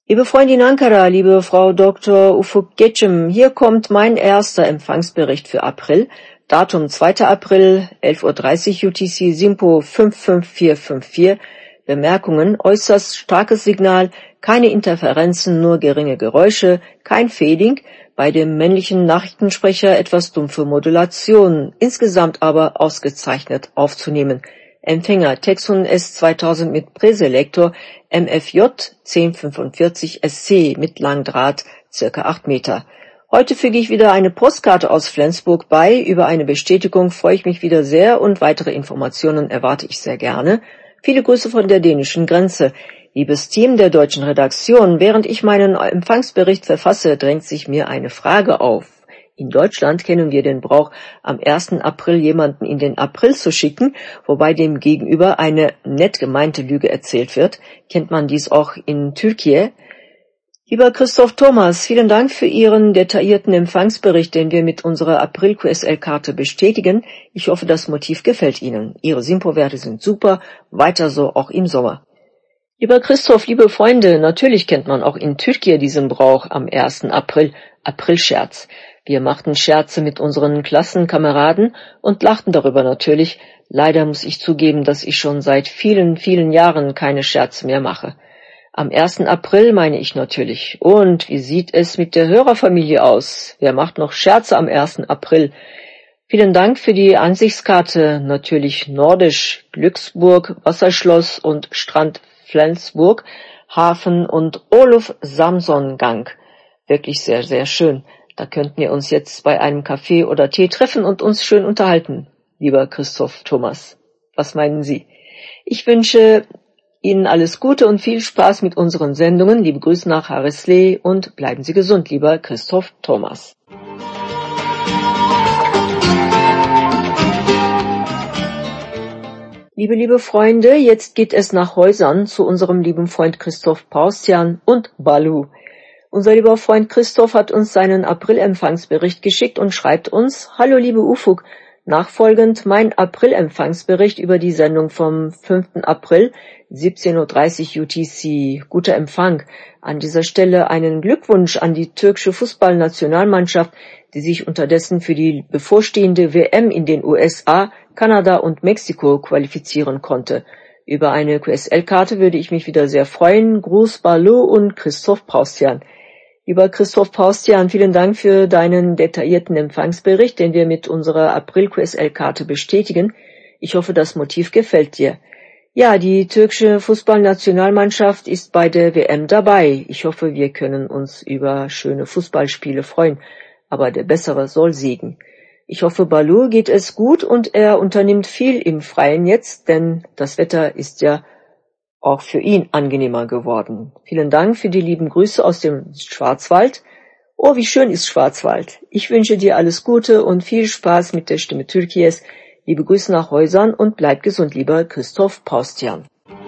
Speaker 2: Liebe Freundin Ankara, liebe Frau Doktor Ufuk Geçim, hier kommt mein erster Empfangsbericht für April. Datum zweiter April, elf Uhr dreißig U T C, SINPO fünf fünf vier fünf vier. Bemerkungen: äußerst starkes Signal, keine Interferenzen, nur geringe Geräusche, kein Fading, bei dem männlichen Nachrichtensprecher etwas dumpfe Modulation, insgesamt aber ausgezeichnet aufzunehmen. Empfänger Texon S zweitausend mit Präselektor, M F J zehn fünfundvierzig S C mit Langdraht, circa acht Meter. Heute füge ich wieder eine Postkarte aus Flensburg bei. Über eine Bestätigung freue ich mich wieder sehr und weitere Informationen erwarte ich sehr gerne. Viele Grüße von der dänischen Grenze. Liebes Team der deutschen Redaktion, während ich meinen Empfangsbericht verfasse, drängt sich mir eine Frage auf. In Deutschland kennen wir den Brauch, am ersten April jemanden in den April zu schicken, wobei dem Gegenüber eine nett gemeinte Lüge erzählt wird. Kennt man dies auch in Türkei? Lieber Christoph Thomas, vielen Dank für Ihren detaillierten Empfangsbericht, den wir mit unserer April-Q S L-Karte bestätigen. Ich hoffe, das Motiv gefällt Ihnen. Ihre SINPO-Werte sind super, weiter so auch im Sommer. Lieber Christoph, liebe Freunde, natürlich kennt man auch in Türkei diesen Brauch am ersten April, Aprilscherz. Wir machten Scherze mit unseren Klassenkameraden und lachten darüber natürlich. Leider muss ich zugeben, dass ich schon seit vielen, vielen Jahren keine Scherze mehr mache. Am ersten April meine ich natürlich. Und wie sieht es mit der Hörerfamilie aus? Wer macht noch Scherze am ersten April? Vielen Dank für die Ansichtskarte. Natürlich Nordisch, Glücksburg, Wasserschloss und Strand Flensburg, Hafen und Olof Samson Gang. Wirklich sehr, sehr schön. Da könnten wir uns jetzt bei einem Kaffee oder Tee treffen und uns schön unterhalten, lieber Christoph Thomas. Was meinen Sie? Ich wünsche Ihnen alles Gute und viel Spaß mit unseren Sendungen. Liebe Grüße nach Harrislee und bleiben Sie gesund, lieber Christoph Thomas. Liebe, liebe Freunde, jetzt geht es nach Häusern zu unserem lieben Freund Christoph Paustian und Balu. Unser lieber Freund Christoph hat uns seinen April-Empfangsbericht geschickt und schreibt uns: Hallo liebe Ufuk, nachfolgend mein April-Empfangsbericht über die Sendung vom fünften April, siebzehn Uhr dreißig U T C. Guter Empfang. An dieser Stelle einen Glückwunsch an die türkische Fußballnationalmannschaft, die sich unterdessen für die bevorstehende W M in den U S A, Kanada und Mexiko qualifizieren konnte. Über eine Q S L-Karte würde ich mich wieder sehr freuen. Gruß Balu und Christoph Paustian. Lieber Christoph Paustian, vielen Dank für deinen detaillierten Empfangsbericht, den wir mit unserer April-Q S L-Karte bestätigen. Ich hoffe, das Motiv gefällt dir. Ja, die türkische Fußballnationalmannschaft ist bei der W M dabei. Ich hoffe, wir können uns über schöne Fußballspiele freuen, aber der Bessere soll siegen. Ich hoffe, Balu geht es gut und er unternimmt viel im Freien jetzt, denn das Wetter ist ja auch für ihn angenehmer geworden. Vielen Dank für die lieben Grüße aus dem Schwarzwald. Oh, wie schön ist Schwarzwald. Ich wünsche dir alles Gute und viel Spaß mit der Stimme Türkies. Liebe Grüße nach Häusern und bleib gesund, lieber Christoph Paustian.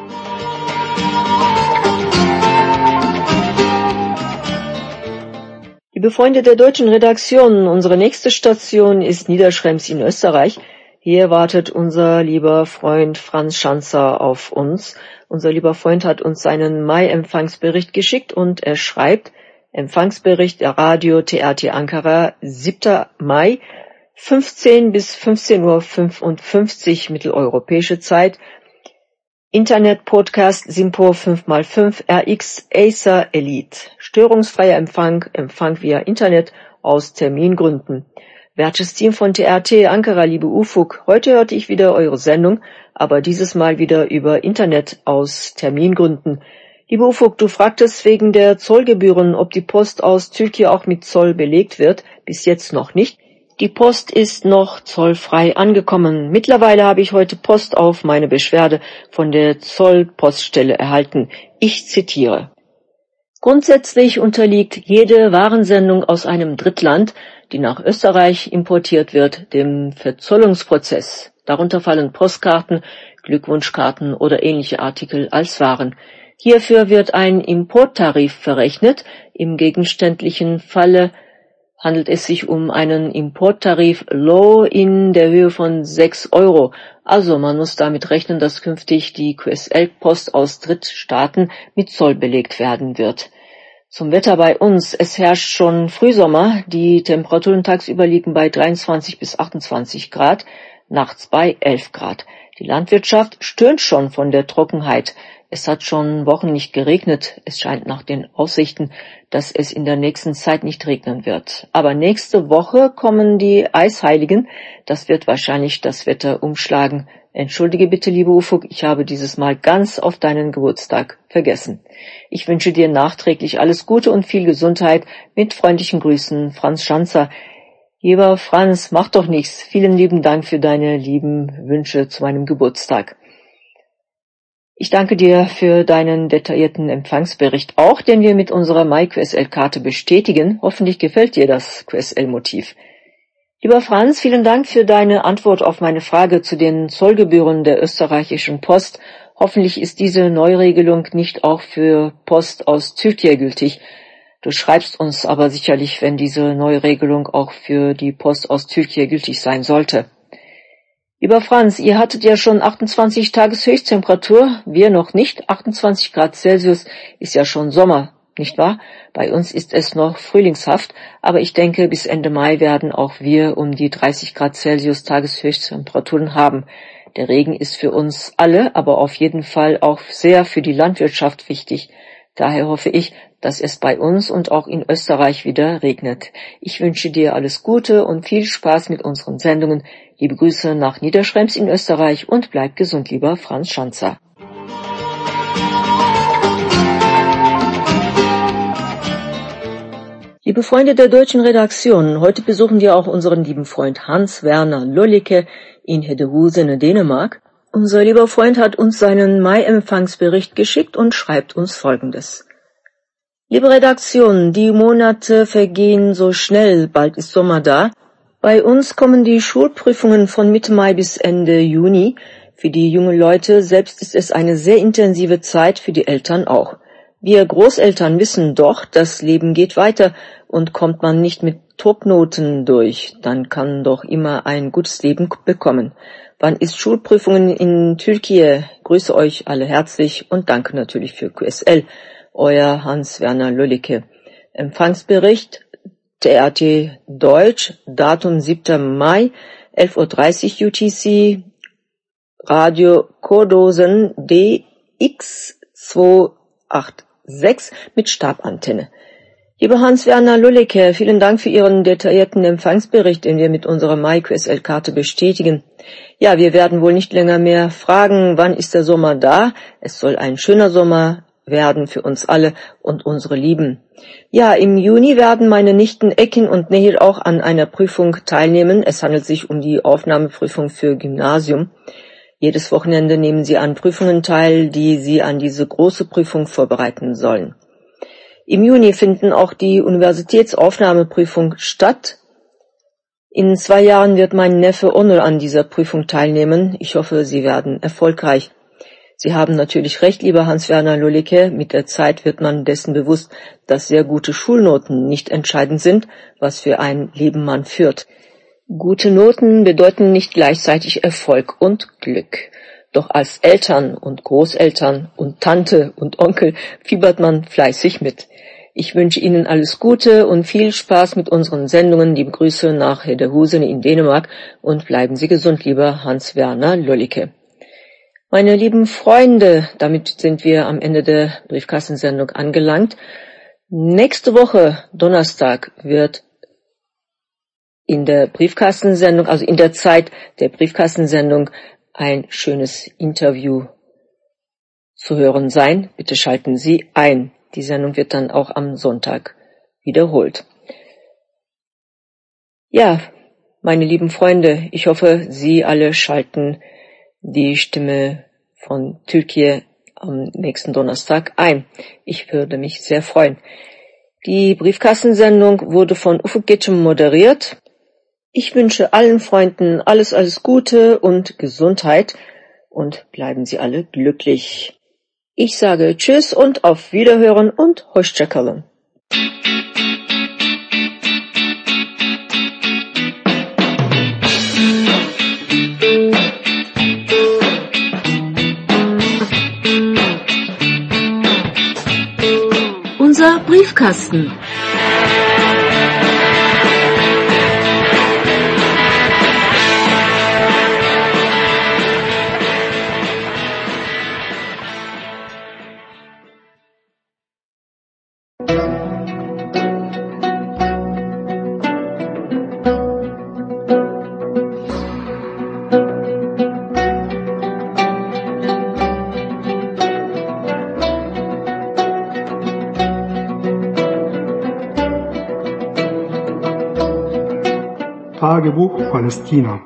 Speaker 2: Liebe Freunde der deutschen Redaktion, unsere nächste Station ist Niederschrems in Österreich. Hier wartet unser lieber Freund Franz Schanzer auf uns. Unser lieber Freund hat uns seinen Mai-Empfangsbericht geschickt und er schreibt: Empfangsbericht der Radio T R T Ankara, siebter Mai, fünfzehn bis fünfzehn Uhr fünfundfünfzig mitteleuropäische Zeit. Internet-Podcast SINPO fünf mal fünf R X Acer Elite. Störungsfreier Empfang, Empfang via Internet aus Termingründen. Wertes Team von T R T Ankara, liebe Ufuk, heute hörte ich wieder eure Sendung, aber dieses Mal wieder über Internet aus Termingründen. Liebe Ufuk, du fragtest wegen der Zollgebühren, ob die Post aus Türkei auch mit Zoll belegt wird. Bis jetzt noch nicht. Die Post ist noch zollfrei angekommen. Mittlerweile habe ich heute Post auf meine Beschwerde von der Zollpoststelle erhalten. Ich zitiere: Grundsätzlich unterliegt jede Warensendung aus einem Drittland, die nach Österreich importiert wird, dem Verzollungsprozess. Darunter fallen Postkarten, Glückwunschkarten oder ähnliche Artikel als Waren. Hierfür wird ein Importtarif verrechnet. Im gegenständlichen Falle handelt es sich um einen Importtarif Low in der Höhe von sechs Euro. Also man muss damit rechnen, dass künftig die Q S L-Post aus Drittstaaten mit Zoll belegt werden wird. Zum Wetter bei uns. Es herrscht schon Frühsommer. Die Temperaturen tagsüber liegen bei dreiundzwanzig bis achtundzwanzig Grad, nachts bei elf Grad. Die Landwirtschaft stöhnt schon von der Trockenheit. Es hat schon Wochen nicht geregnet. Es scheint nach den Aussichten, dass es in der nächsten Zeit nicht regnen wird. Aber nächste Woche kommen die Eisheiligen. Das wird wahrscheinlich das Wetter umschlagen. Entschuldige bitte, liebe Ufuk, ich habe dieses Mal ganz auf deinen Geburtstag vergessen. Ich wünsche dir nachträglich alles Gute und viel Gesundheit. Mit freundlichen Grüßen, Franz Schanzer. Lieber Franz, mach doch nichts. Vielen lieben Dank für deine lieben Wünsche zu meinem Geburtstag. Ich danke dir für deinen detaillierten Empfangsbericht auch, den wir mit unserer MyQSL-Karte bestätigen. Hoffentlich gefällt dir das Q S L-Motiv. Lieber Franz, vielen Dank für deine Antwort auf meine Frage zu den Zollgebühren der österreichischen Post. Hoffentlich ist diese Neuregelung nicht auch für Post aus Türkei gültig. Du schreibst uns aber sicherlich, wenn diese Neuregelung auch für die Post aus Türkei gültig sein sollte. Lieber Franz, ihr hattet ja schon achtundzwanzig Tageshöchsttemperatur, wir noch nicht. achtundzwanzig Grad Celsius ist ja schon Sommer, nicht wahr? Bei uns ist es noch frühlingshaft, aber ich denke, bis Ende Mai werden auch wir um die dreißig Grad Celsius Tageshöchsttemperaturen haben. Der Regen ist für uns alle, aber auf jeden Fall auch sehr für die Landwirtschaft wichtig. Daher hoffe ich, dass es bei uns und auch in Österreich wieder regnet. Ich wünsche dir alles Gute und viel Spaß mit unseren Sendungen. Liebe Grüße nach Niederschrems in Österreich und bleib gesund, lieber Franz Schanzer. Liebe Freunde der deutschen Redaktion, heute besuchen wir auch unseren lieben Freund Hans-Werner Lollicke in Hedehusene, Dänemark. Unser lieber Freund hat uns seinen Mai-Empfangsbericht geschickt und schreibt uns Folgendes. Liebe Redaktion, die Monate vergehen so schnell, bald ist Sommer da. Bei uns kommen die Schulprüfungen von Mitte Mai bis Ende Juni. Für die jungen Leute selbst ist es eine sehr intensive Zeit, für die Eltern auch. Wir Großeltern wissen doch, das Leben geht weiter und kommt man nicht mit Topnoten durch, dann kann doch immer ein gutes Leben bekommen. Wann ist Schulprüfungen in Türkei? Grüße euch alle herzlich und danke natürlich für Q S L. Euer Hans-Werner Lollicke. Empfangsbericht T R T Deutsch, Datum siebter Mai, elf Uhr dreißig U T C, Radio Kodosen D X zweihundertsechsundachtzig mit Stabantenne. Lieber Hans-Werner Lollicke, vielen Dank für Ihren detaillierten Empfangsbericht, den wir mit unserer MyQSL-Karte bestätigen. Ja, wir werden wohl nicht länger mehr fragen, wann ist der Sommer da? Es soll ein schöner Sommer werden für uns alle und unsere Lieben. Ja, im Juni werden meine Nichten Ekin und Nehir auch an einer Prüfung teilnehmen. Es handelt sich um die Aufnahmeprüfung für Gymnasium. Jedes Wochenende nehmen sie an Prüfungen teil, die sie an diese große Prüfung vorbereiten sollen. Im Juni finden auch die Universitätsaufnahmeprüfung statt. In zwei Jahren wird mein Neffe Onur an dieser Prüfung teilnehmen. Ich hoffe, sie werden erfolgreich. Sie haben natürlich recht, lieber Hans-Werner Lollicke. Mit der Zeit wird man dessen bewusst, dass sehr gute Schulnoten nicht entscheidend sind, was für ein Leben man führt. Gute Noten bedeuten nicht gleichzeitig Erfolg und Glück. Doch als Eltern und Großeltern und Tante und Onkel fiebert man fleißig mit. Ich wünsche Ihnen alles Gute und viel Spaß mit unseren Sendungen. Liebe Grüße nach Hedehusene in Dänemark und bleiben Sie gesund, lieber Hans-Werner Lollicke. Meine lieben Freunde, damit sind wir am Ende der Briefkastensendung angelangt. Nächste Woche, Donnerstag, wird in der Briefkastensendung, also in der Zeit der Briefkastensendung, ein schönes Interview zu hören sein. Bitte schalten Sie ein. Die Sendung wird dann auch am Sonntag wiederholt. Ja, meine lieben Freunde, ich hoffe, Sie alle schalten die Stimme von Türkei am nächsten Donnerstag ein. Ich würde mich sehr freuen. Die Briefkastensendung wurde von Ufuk Geçim moderiert. Ich wünsche allen Freunden alles, alles Gute und Gesundheit und bleiben Sie alle glücklich. Ich sage Tschüss und auf Wiederhören und Hoşça kalın. Unser Briefkasten.
Speaker 5: Tagebuch Palästina.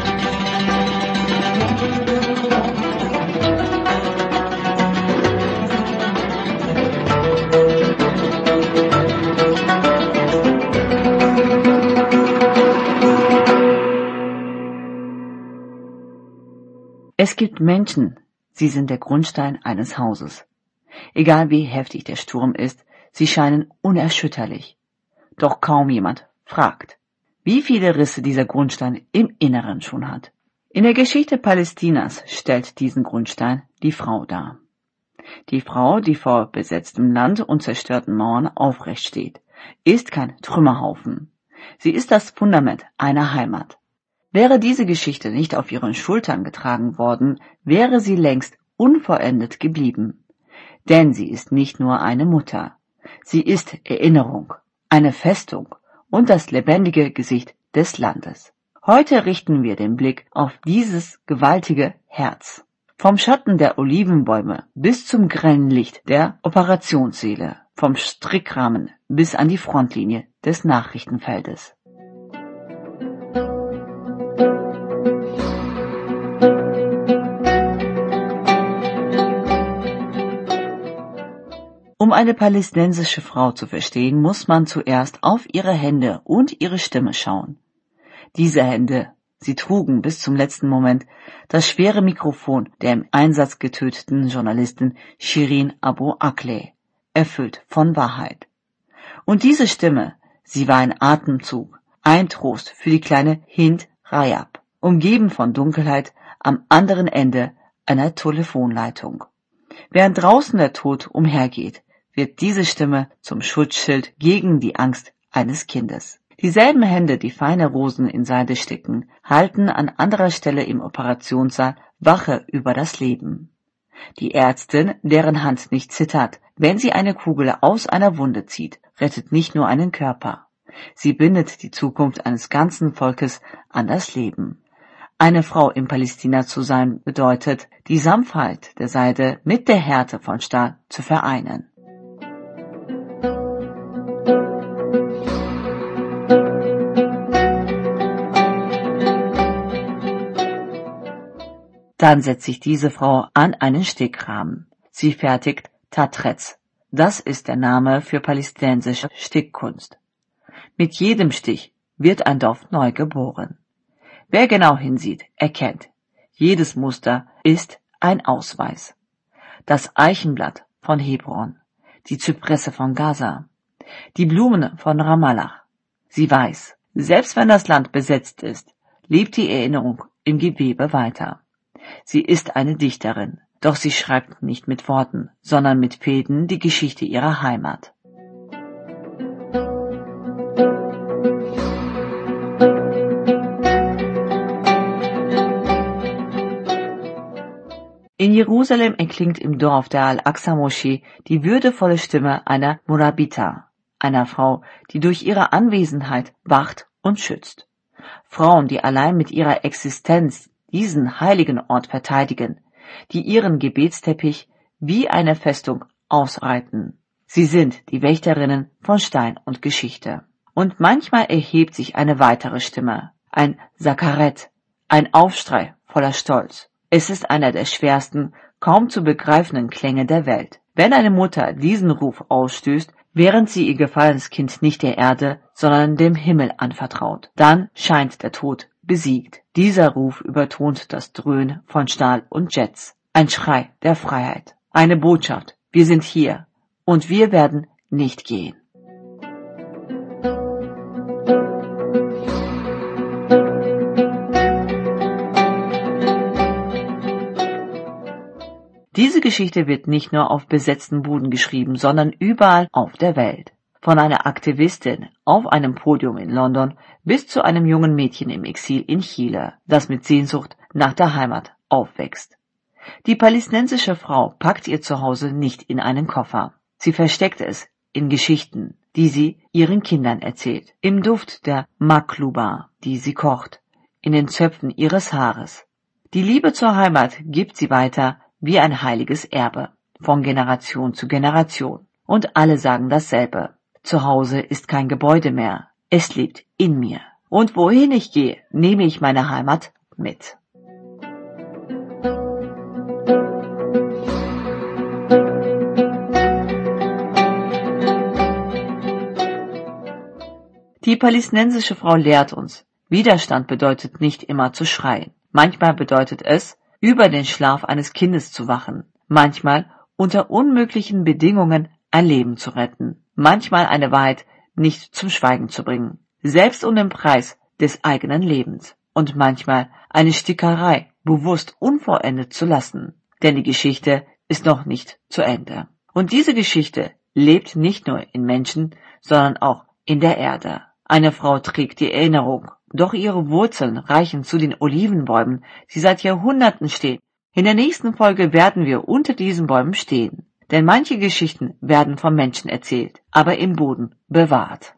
Speaker 6: Es gibt Menschen, sie sind der Grundstein eines Hauses. Egal wie heftig der Sturm ist, sie scheinen unerschütterlich. Doch kaum jemand fragt, wie viele Risse dieser Grundstein im Inneren schon hat. In der Geschichte Palästinas stellt diesen Grundstein die Frau dar. Die Frau, die vor besetztem Land und zerstörten Mauern aufrecht steht, ist kein Trümmerhaufen. Sie ist das Fundament einer Heimat. Wäre diese Geschichte nicht auf ihren Schultern getragen worden, wäre sie längst unvollendet geblieben. Denn sie ist nicht nur eine Mutter. Sie ist Erinnerung, eine Festung und das lebendige Gesicht des Landes. Heute richten wir den Blick auf dieses gewaltige Herz. Vom Schatten der Olivenbäume bis zum grellen Licht der Operationssäle, vom Strickrahmen bis an die Frontlinie des Nachrichtenfeldes. Um eine palästinensische Frau zu verstehen, muss man zuerst auf ihre Hände und ihre Stimme schauen. Diese Hände, sie trugen bis zum letzten Moment das schwere Mikrofon der im Einsatz getöteten Journalistin Shirin Abu Akleh, erfüllt von Wahrheit. Und diese Stimme, sie war ein Atemzug, ein Trost für die kleine Hind Rajab, umgeben von Dunkelheit am anderen Ende einer Telefonleitung. Während draußen der Tod umhergeht, wird diese Stimme zum Schutzschild gegen die Angst eines Kindes. Dieselben Hände, die feine Rosen in Seide sticken, halten an anderer Stelle im Operationssaal Wache über das Leben. Die Ärztin, deren Hand nicht zittert, wenn sie eine Kugel aus einer Wunde zieht, rettet nicht nur einen Körper. Sie bindet die Zukunft eines ganzen Volkes an das Leben. Eine Frau in Palästina zu sein bedeutet, die Sanftheit der Seide mit der Härte von Stahl zu vereinen. Dann setzt sich diese Frau an einen Stickrahmen. Sie fertigt Tatretz. Das ist der Name für palästinensische Stickkunst. Mit jedem Stich wird ein Dorf neu geboren. Wer genau hinsieht, erkennt, jedes Muster ist ein Ausweis. Das Eichenblatt von Hebron, die Zypresse von Gaza, die Blumen von Ramallah. Sie weiß, selbst wenn das Land besetzt ist, lebt die Erinnerung im Gewebe weiter. Sie ist eine Dichterin, doch sie schreibt nicht mit Worten, sondern mit Fäden die Geschichte ihrer Heimat. In Jerusalem erklingt im Dorf der Al-Aqsa-Moschee die würdevolle Stimme einer Morabita, einer Frau, die durch ihre Anwesenheit wacht und schützt. Frauen, die allein mit ihrer Existenz diesen heiligen Ort verteidigen, die ihren Gebetsteppich wie eine Festung ausreiten. Sie sind die Wächterinnen von Stein und Geschichte. Und manchmal erhebt sich eine weitere Stimme, ein Sakaret, ein Aufschrei voller Stolz. Es ist einer der schwersten, kaum zu begreifenden Klänge der Welt. Wenn eine Mutter diesen Ruf ausstößt, während sie ihr gefallenes Kind nicht der Erde, sondern dem Himmel anvertraut, dann scheint der Tod besiegt. Dieser Ruf übertont das Dröhnen von Stahl und Jets. Ein Schrei der Freiheit. Eine Botschaft. Wir sind hier. Und wir werden nicht gehen. Diese Geschichte wird nicht nur auf besetzten Buden geschrieben, sondern überall auf der Welt. Von einer Aktivistin auf einem Podium in London bis zu einem jungen Mädchen im Exil in Chile, das mit Sehnsucht nach der Heimat aufwächst. Die palästinensische Frau packt ihr Zuhause nicht in einen Koffer. Sie versteckt es in Geschichten, die sie ihren Kindern erzählt, im Duft der Makluba, die sie kocht, in den Zöpfen ihres Haares. Die Liebe zur Heimat gibt sie weiter wie ein heiliges Erbe, von Generation zu Generation. Und alle sagen dasselbe. Zu Hause ist kein Gebäude mehr, es lebt in mir. Und wohin ich gehe, nehme ich meine Heimat mit. Die palästinensische Frau lehrt uns, Widerstand bedeutet nicht immer zu schreien. Manchmal bedeutet es, über den Schlaf eines Kindes zu wachen. Manchmal unter unmöglichen Bedingungen ein Leben zu retten. Manchmal eine Wahrheit nicht zum Schweigen zu bringen, selbst um den Preis des eigenen Lebens. Und manchmal eine Stickerei bewusst unvollendet zu lassen. Denn die Geschichte ist noch nicht zu Ende. Und diese Geschichte lebt nicht nur in Menschen, sondern auch in der Erde. Eine Frau trägt die Erinnerung, doch ihre Wurzeln reichen zu den Olivenbäumen, die seit Jahrhunderten stehen. In der nächsten Folge werden wir unter diesen Bäumen stehen. Denn manche Geschichten werden vom Menschen erzählt, aber im Boden bewahrt.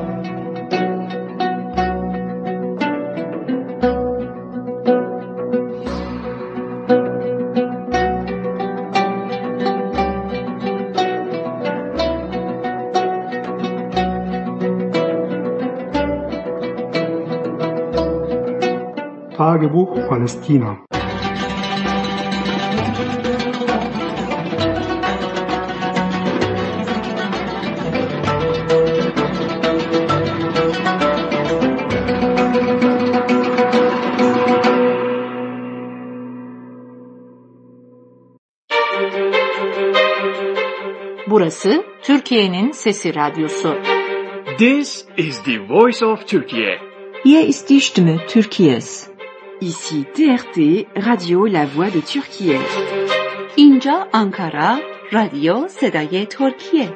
Speaker 5: Tagebuch Palästina.
Speaker 7: Burası Türkiye'nin Sesi Radyosu.
Speaker 8: This is the voice of Turkey.
Speaker 2: Hier ist die Stimme Türkiye's.
Speaker 9: Ici T R T, Radio La Voix de Türkiye.
Speaker 7: اینجا Ankara, Radio صدای ترکیه.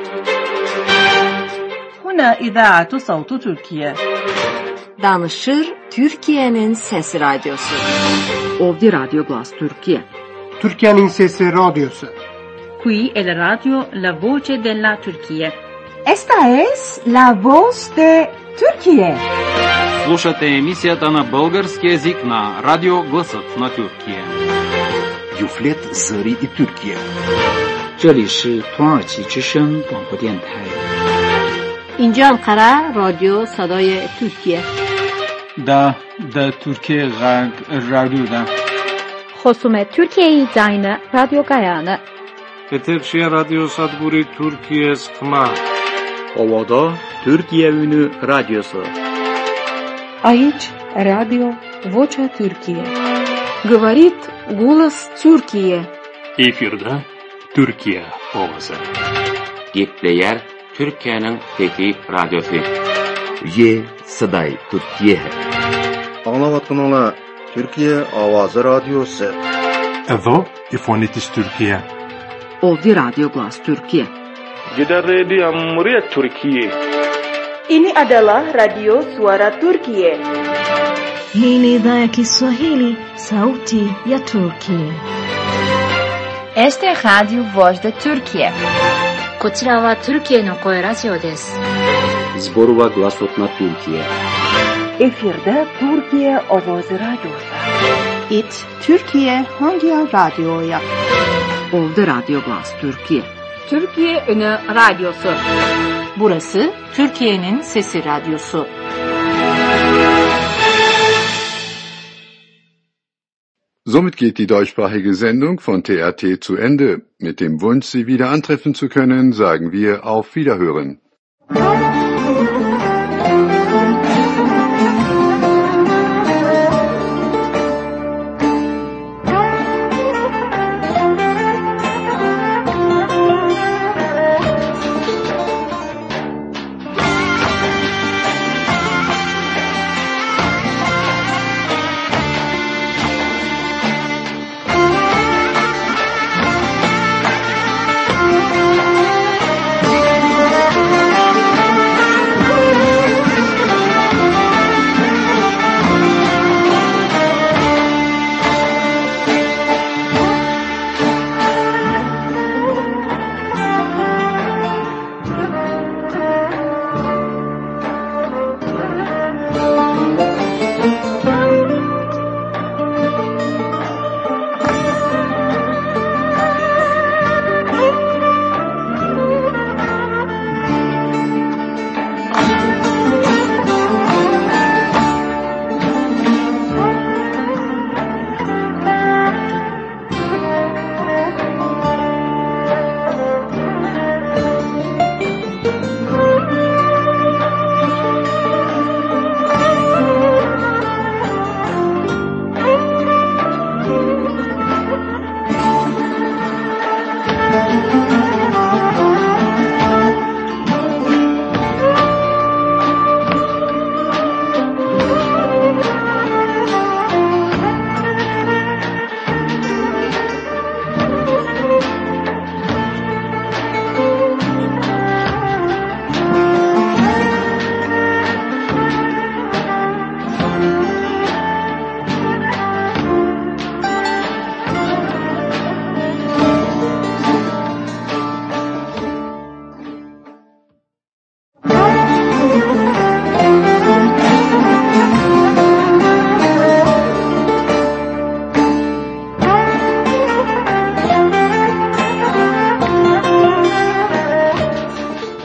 Speaker 10: هنا إذاعة صوت تركيا.
Speaker 7: Danışır Türkiye'nin Sesi Radyosu.
Speaker 9: Ovdje Radio Glas Türkiye.
Speaker 5: Türkiye'nin Sesi Radyosu.
Speaker 10: Qui è la radio La Voce della Turchia.
Speaker 11: Esta es La Voz de Türkiye.
Speaker 12: Слушате емисията на български език на Радио Гласът на Тюркия.
Speaker 13: Юфлет Зари и Тюркия.
Speaker 14: 这里是土耳其之声广播电台。
Speaker 7: اینجا Ankara, Radio صدای ترکیه.
Speaker 15: Da da Türkiye radyoda.
Speaker 16: خصوم Türkiye Zayne Radio Gayane.
Speaker 17: Eterşehir Radyo Sadburi Türkiye Skma.
Speaker 18: Ovada Türkiye Ünü Radyosu.
Speaker 19: Aici Radio Vocea Türkiye.
Speaker 7: Говорит голос Türkiye.
Speaker 20: Efirde Türkiye ovası.
Speaker 21: Gitleyer Türkiye'nin Fethi Radyosu.
Speaker 13: Ye Saday Türkiye.
Speaker 22: Anlavatkanlar Türkiye Avazı Radyosu.
Speaker 23: Evo İfonitis Türkiye.
Speaker 9: Ovdje Radio Glas Türkiye.
Speaker 17: Jeddah Radio Muryat Türkiye.
Speaker 24: Ini adalah Radio Suara Turkiye.
Speaker 25: Hii ni idhaa ya Kiswahili, sauti ya Turkiye.
Speaker 26: Este Radio Voz de Türkiye.
Speaker 27: こちらはトルキエの声ラジオです。
Speaker 18: Zborova Glasot na Türkiye.
Speaker 24: Efirde Türkiye Ovoz Radyosu.
Speaker 28: It Türkiye Hangi Radyo'ya.
Speaker 9: Ovdje Radio Glas Türkiye.
Speaker 7: Türkiye Ünü Radyosu. Burası Türkiye'nin Sesi Radyosu.
Speaker 1: Somit geht die deutschsprachige Sendung von T R T zu Ende. Mit dem Wunsch, Sie wieder antreffen zu können, sagen wir auf Wiederhören.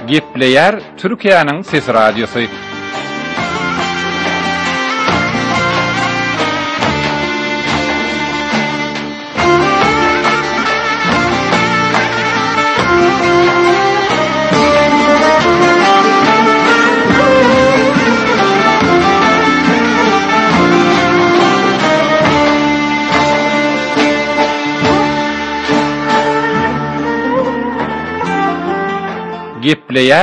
Speaker 12: Gepleyer Türkiye'nin Ses Radyosu. Gepleyer